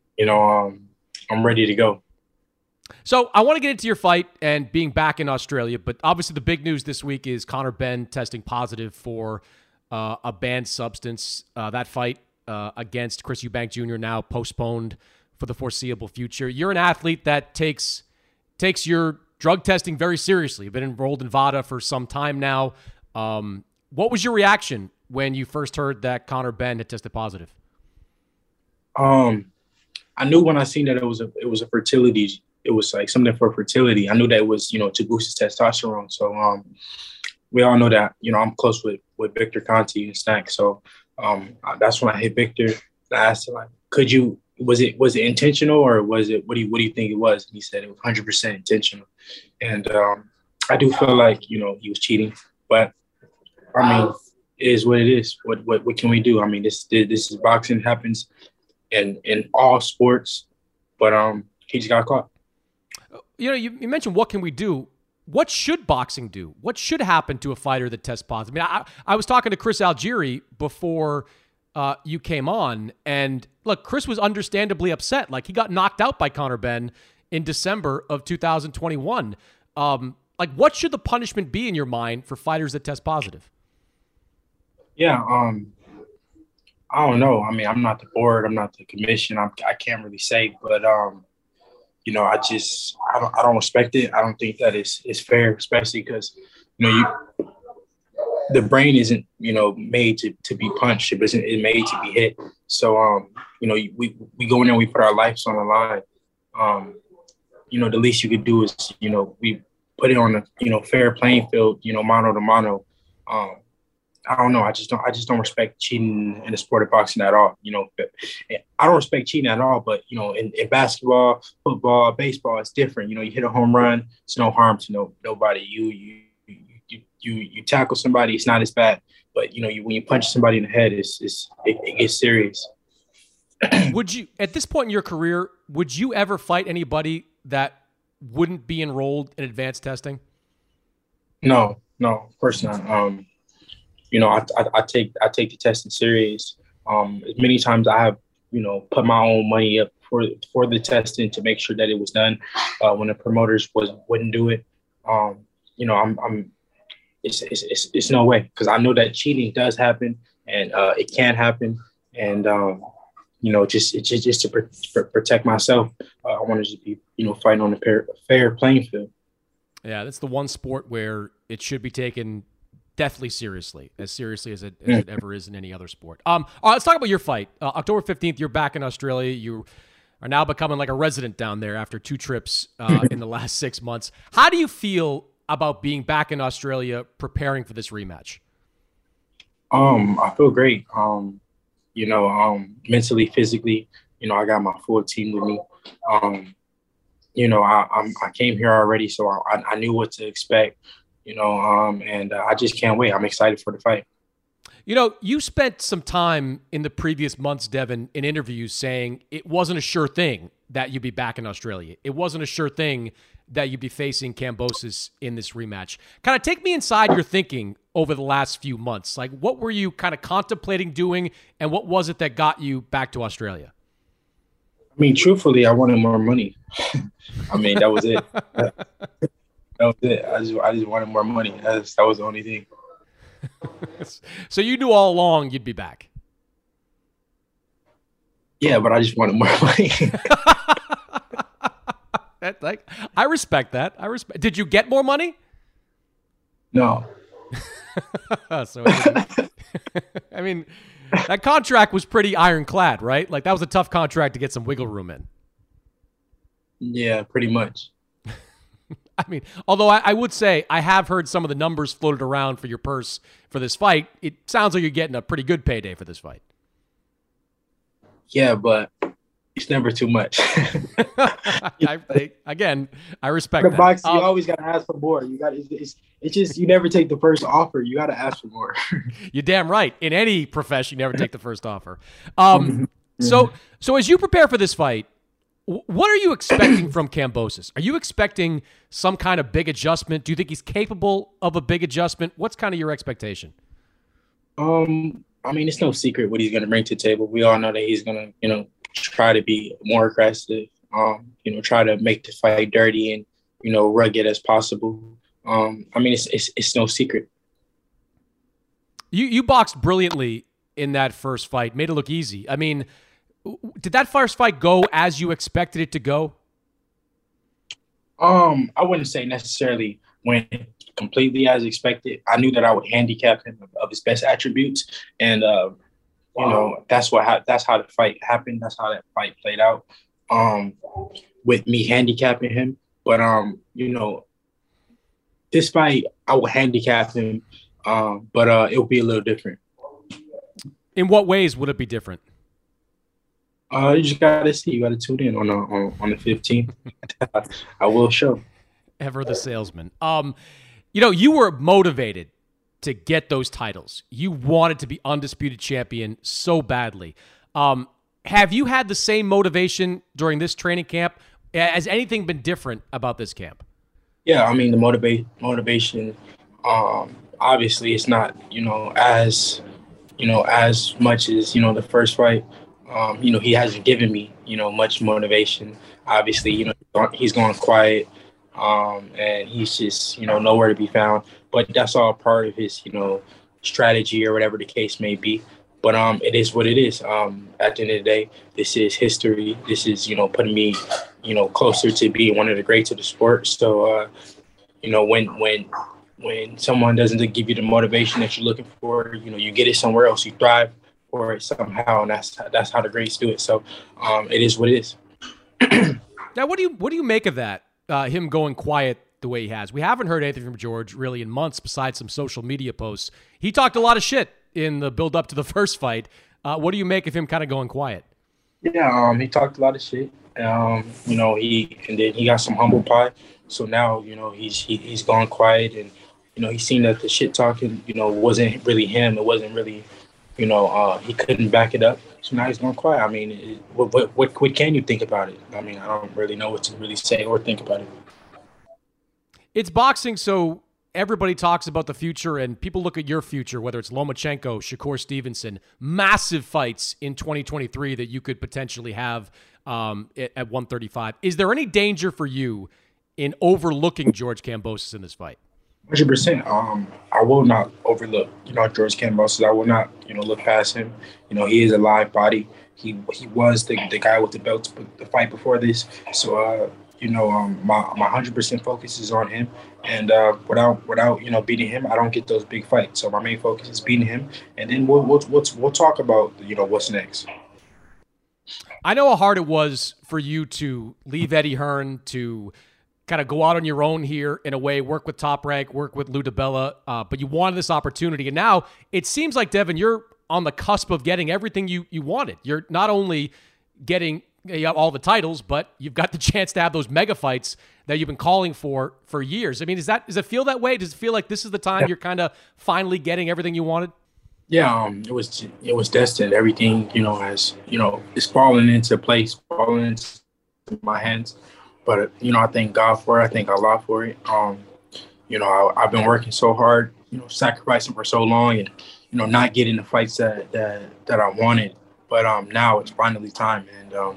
ready to go. So I want to get into your fight and being back in Australia, but obviously the big news this week is Conor Benn testing positive for a banned substance. That fight against Chris Eubank Jr. now postponed for the foreseeable future. You're an athlete that takes your drug testing very seriously. You've been enrolled in VADA for some time now. What was your reaction when you first heard that Conor Benn had tested positive? I knew when I seen that it was a fertility. It was like something for fertility. I knew that it was, to boost his testosterone. So we all know that, I'm close with Victor Conti and Snack. So that's when I hit Victor. I asked him, like, was it intentional, or was it, what do you think it was? And he said it was 100% intentional. And I do feel like, he was cheating, but I mean, it is what it is. What can we do? I mean, this is boxing, happens in all sports, but he just got caught. You mentioned what can we do? What should boxing do? What should happen to a fighter that tests positive? I mean, I was talking to Chris Algieri before you came on, and look, Chris was understandably upset. Like, he got knocked out by Conor Benn in December of 2021. What should the punishment be in your mind for fighters that test positive? Yeah, I don't know. I mean, I'm not the board, I'm not the commission. I can't really say, but I don't respect it. I don't think that it's fair, especially because the brain isn't made to be punched. It isn't made to be hit. So we go in there, we put our lives on the line. The least you could do is we put it on a fair playing field, mano to mano. I don't know. I just don't respect cheating in the sport of boxing at all. I don't respect cheating at all. But in basketball, football, baseball, it's different. You hit a home run, it's no harm to nobody. You tackle somebody, it's not as bad. But when you punch somebody in the head, it gets serious. Would you, at this point in your career, would you ever fight anybody that wouldn't be enrolled in advanced testing? No, of course not. I take the testing serious. As many times I have, put my own money up for the testing to make sure that it was done. When the promoters wouldn't do it, it's no way, because I know that cheating does happen, and it can happen, and just to protect myself, I want to be fighting on a fair playing field. Yeah, that's the one sport where it should be taken deathly seriously as it ever is in any other sport. All right, let's talk about your fight. October 15th, you're back in Australia. You are now becoming like a resident down there after 2 trips in the last 6 months. How do you feel about being back in Australia, preparing for this rematch? I feel great. Mentally, physically, I got my full team with me. I came here already, so I knew what to expect. And I just can't wait. I'm excited for the fight. You know, you spent some time in the previous months, Devin, in interviews saying it wasn't a sure thing that you'd be back in Australia. It wasn't a sure thing that you'd be facing Kambosos in this rematch. Kind of take me inside your thinking over the last few months. Like, what were you kind of contemplating doing, and what was it that got you back to Australia? I mean, truthfully, I wanted more money. I mean, that was it. That was it. I just wanted more money. That was the only thing. So you knew all along you'd be back. Yeah, but I just wanted more money. I respect that. Did you get more money? No. So I mean, that contract was pretty ironclad, right? Like, that was a tough contract to get some wiggle room in. Yeah, pretty much. I mean, although I would say I have heard some of the numbers floated around for your purse for this fight. It sounds like you're getting a pretty good payday for this fight. Yeah, but it's never too much. Again, I respect the that. boxing, you always got to ask for more. You got it's just you never take the first offer. You got to ask for more. You're damn right. In any profession, you never take the first offer. So as you prepare for this fight, what are you expecting from Kambosos? Are you expecting some kind of big adjustment? Do you think he's capable of a big adjustment? What's kind of your expectation? I mean, it's no secret what he's going to bring to the table. We all know that he's going to, try to be more aggressive, try to make the fight dirty and, rugged as possible. I mean, it's no secret. You boxed brilliantly in that first fight, made it look easy. I mean, did that first fight go as you expected it to go? I wouldn't say necessarily went completely as expected. I knew that I would handicap him of his best attributes, and that's how the fight happened. That's how that fight played out. With me handicapping him, but this fight I will handicap him, but it will be a little different. In what ways would it be different? You just gotta see. You gotta tune in on the 15th. I will show. Ever the salesman. You were motivated to get those titles. You wanted to be undisputed champion so badly. Have you had the same motivation during this training camp? Has anything been different about this camp? Yeah, I mean, the motivation. Obviously, it's not as much as the first fight. He hasn't given me, much motivation. Obviously, he's going quiet, and he's just, nowhere to be found. But that's all part of his, strategy or whatever the case may be. But it is what it is. At the end of the day, this is history. This is, putting me, closer to being one of the greats of the sport. So, when someone doesn't give you the motivation that you're looking for, you get it somewhere else. You thrive for it somehow, and that's how the greats do it. So it is what it is. Now, what do you make of that? Him going quiet the way he has. We haven't heard anything from George really in months, besides some social media posts. He talked a lot of shit in the build up to the first fight. What do you make of him kind of going quiet? Yeah, he talked a lot of shit. And then he got some humble pie. So now he's gone quiet, and he's seen that the shit talking wasn't really him. It wasn't really. He couldn't back it up. So now he's going quiet. I mean, what can you think about it? I mean, I don't really know what to really say or think about it. It's boxing, so everybody talks about the future, and people look at your future, whether it's Lomachenko, Shakur Stevenson, massive fights in 2023 that you could potentially have at 135. Is there any danger for you in overlooking George Kambosos in this fight? 100%. I will not overlook, George Kambosos. I will not, look past him. He is a live body. He was the guy with the belt the fight before this. So, my 100% focus is on him. And without beating him, I don't get those big fights. So my main focus is beating him, and then we'll talk about what's next. I know how hard it was for you to leave Eddie Hearn to kind of go out on your own here in a way, work with Top Rank, work with Lou DiBella, but you wanted this opportunity. And now it seems like, Devin, you're on the cusp of getting everything you wanted. You're not only getting all the titles, but you've got the chance to have those mega fights that you've been calling for years. I mean, does it feel that way? Does it feel like this is the time you're kind of finally getting everything you wanted? Yeah, it was destined. Everything, has, is falling into place, falling into my hands. But, I thank God for it. I thank Allah for it. I've been working so hard, sacrificing for so long and, not getting the fights that I wanted. But now it's finally time, and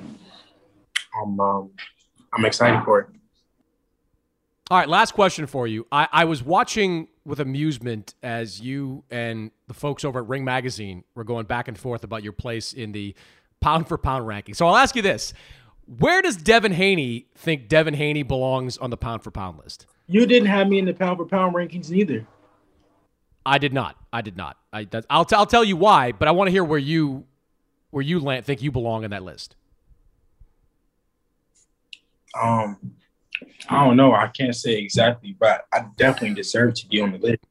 I'm excited for it. All right, last question for you. I was watching with amusement as you and the folks over at Ring Magazine were going back and forth about your place in the pound-for-pound ranking. So I'll ask you this. Where does Devin Haney think Devin Haney belongs on the pound-for-pound list? You didn't have me in the pound-for-pound rankings either. I did not. I'll tell you why, but I want to hear where you think you belong in that list. I don't know. I can't say exactly, but I definitely deserve to be on the list.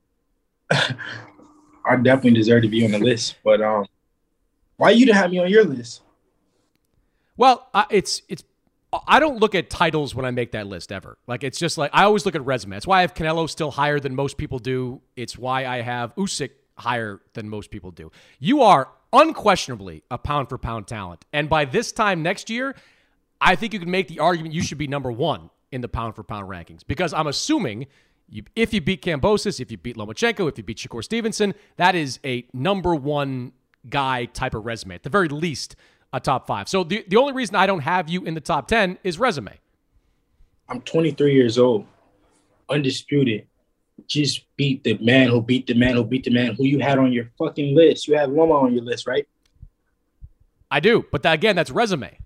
I definitely deserve to be on the list. But why you didn't have me on your list? Well, I don't look at titles when I make that list ever. Like, it's just like I always look at resume. That's why I have Canelo still higher than most people do. It's why I have Usyk higher than most people do. You are unquestionably a pound-for-pound talent. And by this time next year, I think you can make the argument you should be number one in the pound-for-pound rankings, because I'm assuming if you beat Kambosos, if you beat Lomachenko, if you beat Shakur Stevenson, that is a number one guy type of resume, at the very least a top 5. So the only reason I don't have you in the top 10 is resume. I'm 23 years old, undisputed. Just beat the man who beat the man who beat the man who you had on your fucking list. You have Loma on your list, right? I do, but that's resume.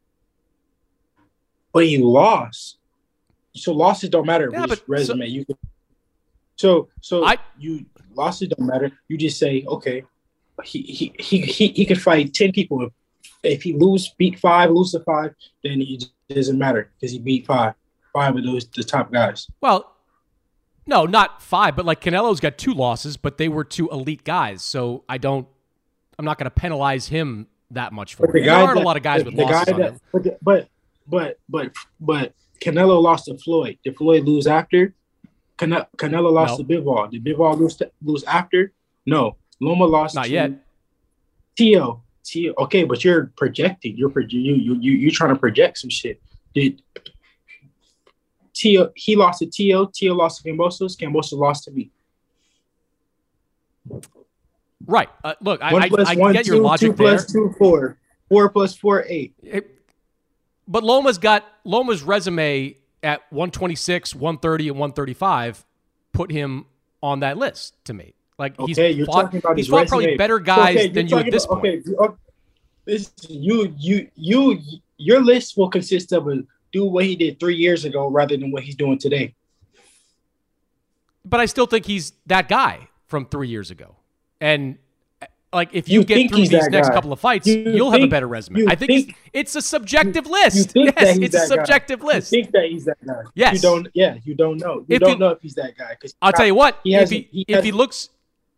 But he lost. So losses don't matter. Yeah, but resume. You losses don't matter. You just say, okay, he could fight 10 people. If he beat 5, lose to 5, then it doesn't matter because he beat 5 of those the top guys. Well, no, not 5, but like Canelo's got 2 losses, but they were 2 elite guys. So I'm not going to penalize him that much for it. There aren't a lot of guys with losses on him. But Canelo lost to Floyd. Did Floyd lose after? Canelo lost to Bivol. Did Bivol lose after? No. Loma lost not to yet. Tio. Okay, but you're projecting. You're trying to project some shit. Did Tio? He lost to Tio. Tio lost to Kambosos. Kambosos lost to me. Right. Look, I get your logic 2 plus 2, 4. 4 plus 4, 8. But Loma's resume at 126, 130, and 135 put him on that list to me. Like, okay, he's fought probably better guys than you at this point. Your list will consist of do what he did 3 years ago rather than what he's doing today. But I still think he's that guy from 3 years ago. And like, if you get through these next couple of fights, you'll have a better resume. I think it's a subjective list. Yes, it's a subjective list. You think that he's that guy. Yes. You don't know. You don't know if he's that guy. I'll tell you what, if he looks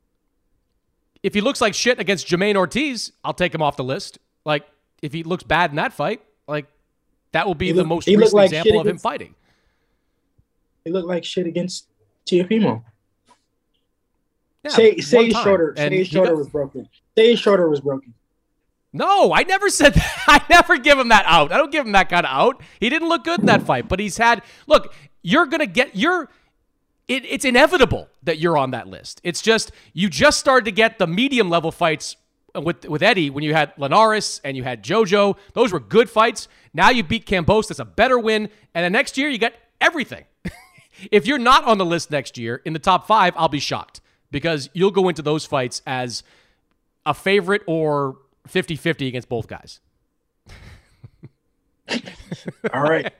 like shit against Jermaine Ortiz, I'll take him off the list. Like, if he looks bad in that fight, like, that will be the most recent example of him fighting. He looked like shit against Teofimo. Yeah, say his shoulder was broken. Say his shoulder was broken. No, I never said that. I never give him that out. I don't give him that kind of out. He didn't look good in that fight, but he's had – look, you're going to get – it's inevitable that you're on that list. It's just you just started to get the medium-level fights with Eddie when you had Linares and you had JoJo. Those were good fights. Now you beat Kambosos. That's a better win. And then next year you got everything. If you're not on the list next year in the top 5, I'll be shocked. Because you'll go into those fights as a favorite or 50-50 against both guys. All right.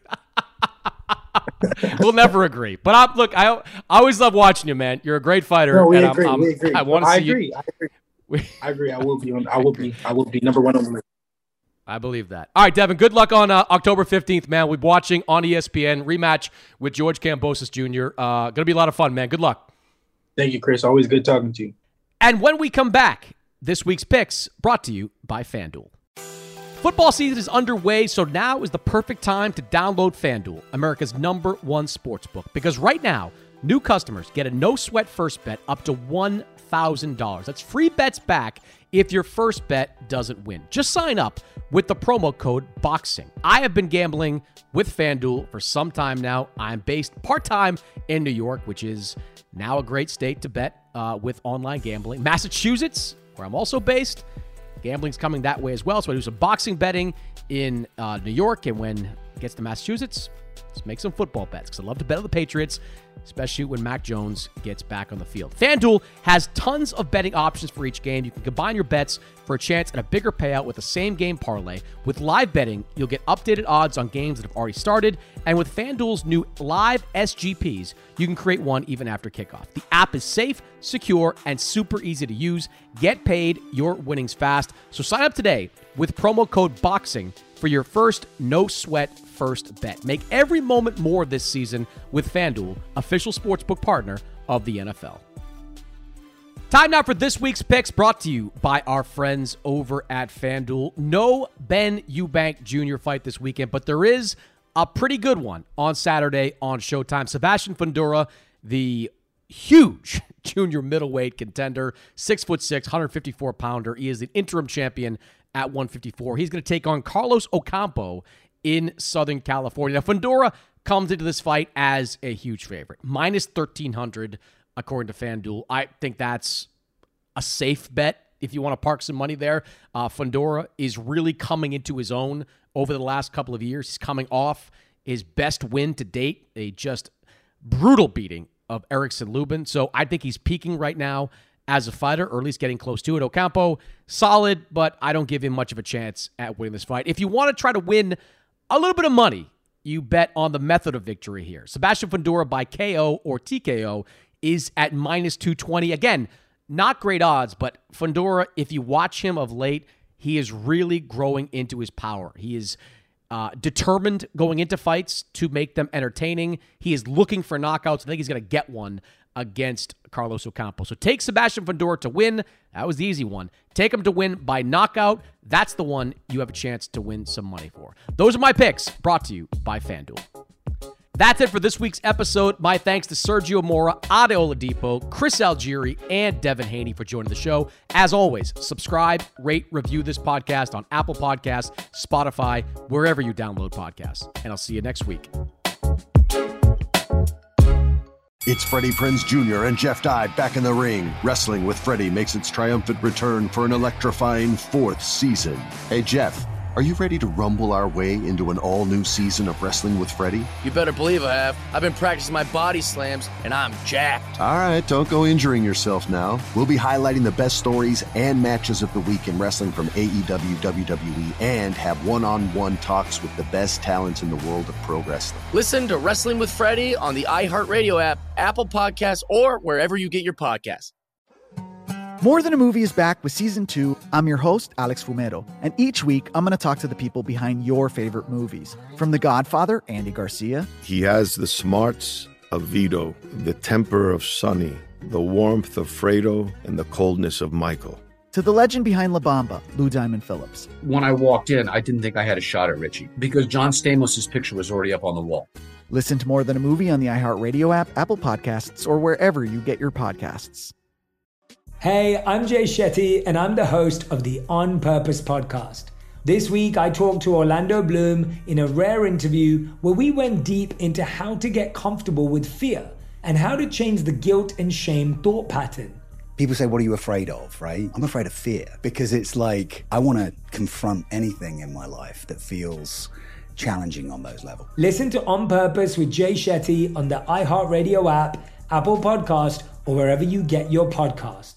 We'll never agree. But I always love watching you, man. You're a great fighter. No, we agree. We agree. I want to see you. I agree. I will be number 1 on the list. I believe that. All right, Devin, good luck on October 15th, man. We'll be watching on ESPN rematch with George Kambosos Jr. Going to be a lot of fun, man. Good luck. Thank you, Chris. Always good talking to you. And when we come back, this week's picks brought to you by FanDuel. Football season is underway, so now is the perfect time to download FanDuel, America's #1 sportsbook. Because right now, New customers get a no-sweat first bet up to $1,000. That's free bets back if your first bet doesn't win. Just sign up with the promo code BOXING. I have been gambling with FanDuel for some time now. I'm based part-time in New York, which is now a great state to bet with online gambling. Massachusetts, where I'm also based, gambling's coming that way as well. So I do some boxing betting in New York, and when it gets to Massachusetts, let's make some football bets because I love to bet on the Patriots, especially when Mac Jones gets back on the field. FanDuel has tons of betting options for each game. You can combine your bets for a chance at a bigger payout with the same game parlay. With live betting, you'll get updated odds on games that have already started. And with FanDuel's new live SGPs, you can create one even after kickoff. The app is safe, secure, and super easy to use. Get paid your winnings fast. So sign up today with promo code BOXING for your first no-sweat first bet. Make every moment more this season with FanDuel, official sportsbook partner of the NFL. Time now for this week's picks, brought to you by our friends over at FanDuel. No Ben Eubank Jr. fight this weekend, but there is a pretty good one on Saturday on Showtime. Sebastian Fundora, the huge junior middleweight contender, 6'6", 154-pounder. He is the interim champion at 154. He's going to take on Carlos Ocampo in Southern California. Now, Fundora comes into this fight as a huge favorite, minus 1,300 according to FanDuel. I think that's a safe bet if you want to park some money there. Fundora is really coming into his own over the last couple of years. He's coming off his best win to date, a just brutal beating of Erickson Lubin. So I think he's peaking right now as a fighter, or at least getting close to it. Ocampo, solid, but I don't give him much of a chance at winning this fight. If you want to try to win a little bit of money, you bet on the method of victory here. Sebastian Fundora by KO or TKO is at minus 220. Again, not great odds, but Fundora, if you watch him of late, he is really growing into his power. He is determined going into fights to make them entertaining. He is looking for knockouts. I think he's going to get one against Carlos Ocampo. So take Sebastian Fundora to win. That was the easy one. Take him to win by knockout. That's the one you have a chance to win some money for. Those are my picks, brought to you by FanDuel. That's it for this week's episode. My thanks to Sergio Mora, Ade Oladipo, Chris Algieri, and Devin Haney for joining the show. As always, subscribe, rate, review this podcast on Apple Podcasts, Spotify, wherever you download podcasts. And I'll see you next week. It's Freddie Prinze Jr. and Jeff Dye back in the ring. Wrestling with Freddie makes its triumphant return for an electrifying 4th season. Hey, Jeff, are you ready to rumble our way into an all-new season of Wrestling with Freddie? You better believe I have. I've been practicing my body slams, and I'm jacked. All right, don't go injuring yourself now. We'll be highlighting the best stories and matches of the week in wrestling from AEW, WWE, and have one-on-one talks with the best talents in the world of pro wrestling. Listen to Wrestling with Freddie on the iHeartRadio app, Apple Podcasts, or wherever you get your podcasts. More Than a Movie is back with Season 2. I'm your host, Alex Fumero, and each week I'm going to talk to the people behind your favorite movies. From The Godfather, Andy Garcia. He has the smarts of Vito, the temper of Sonny, the warmth of Fredo, and the coldness of Michael. To the legend behind La Bamba, Lou Diamond Phillips. When I walked in, I didn't think I had a shot at Richie because John Stamos' picture was already up on the wall. Listen to More Than a Movie on the iHeartRadio app, Apple Podcasts, or wherever you get your podcasts. Hey, I'm Jay Shetty, and I'm the host of the On Purpose podcast. This week, I talked to Orlando Bloom in a rare interview where we went deep into how to get comfortable with fear and how to change the guilt and shame thought pattern. People say, what are you afraid of, right? I'm afraid of fear because it's like I want to confront anything in my life that feels challenging on those levels. Listen to On Purpose with Jay Shetty on the iHeartRadio app, Apple Podcast, or wherever you get your podcasts.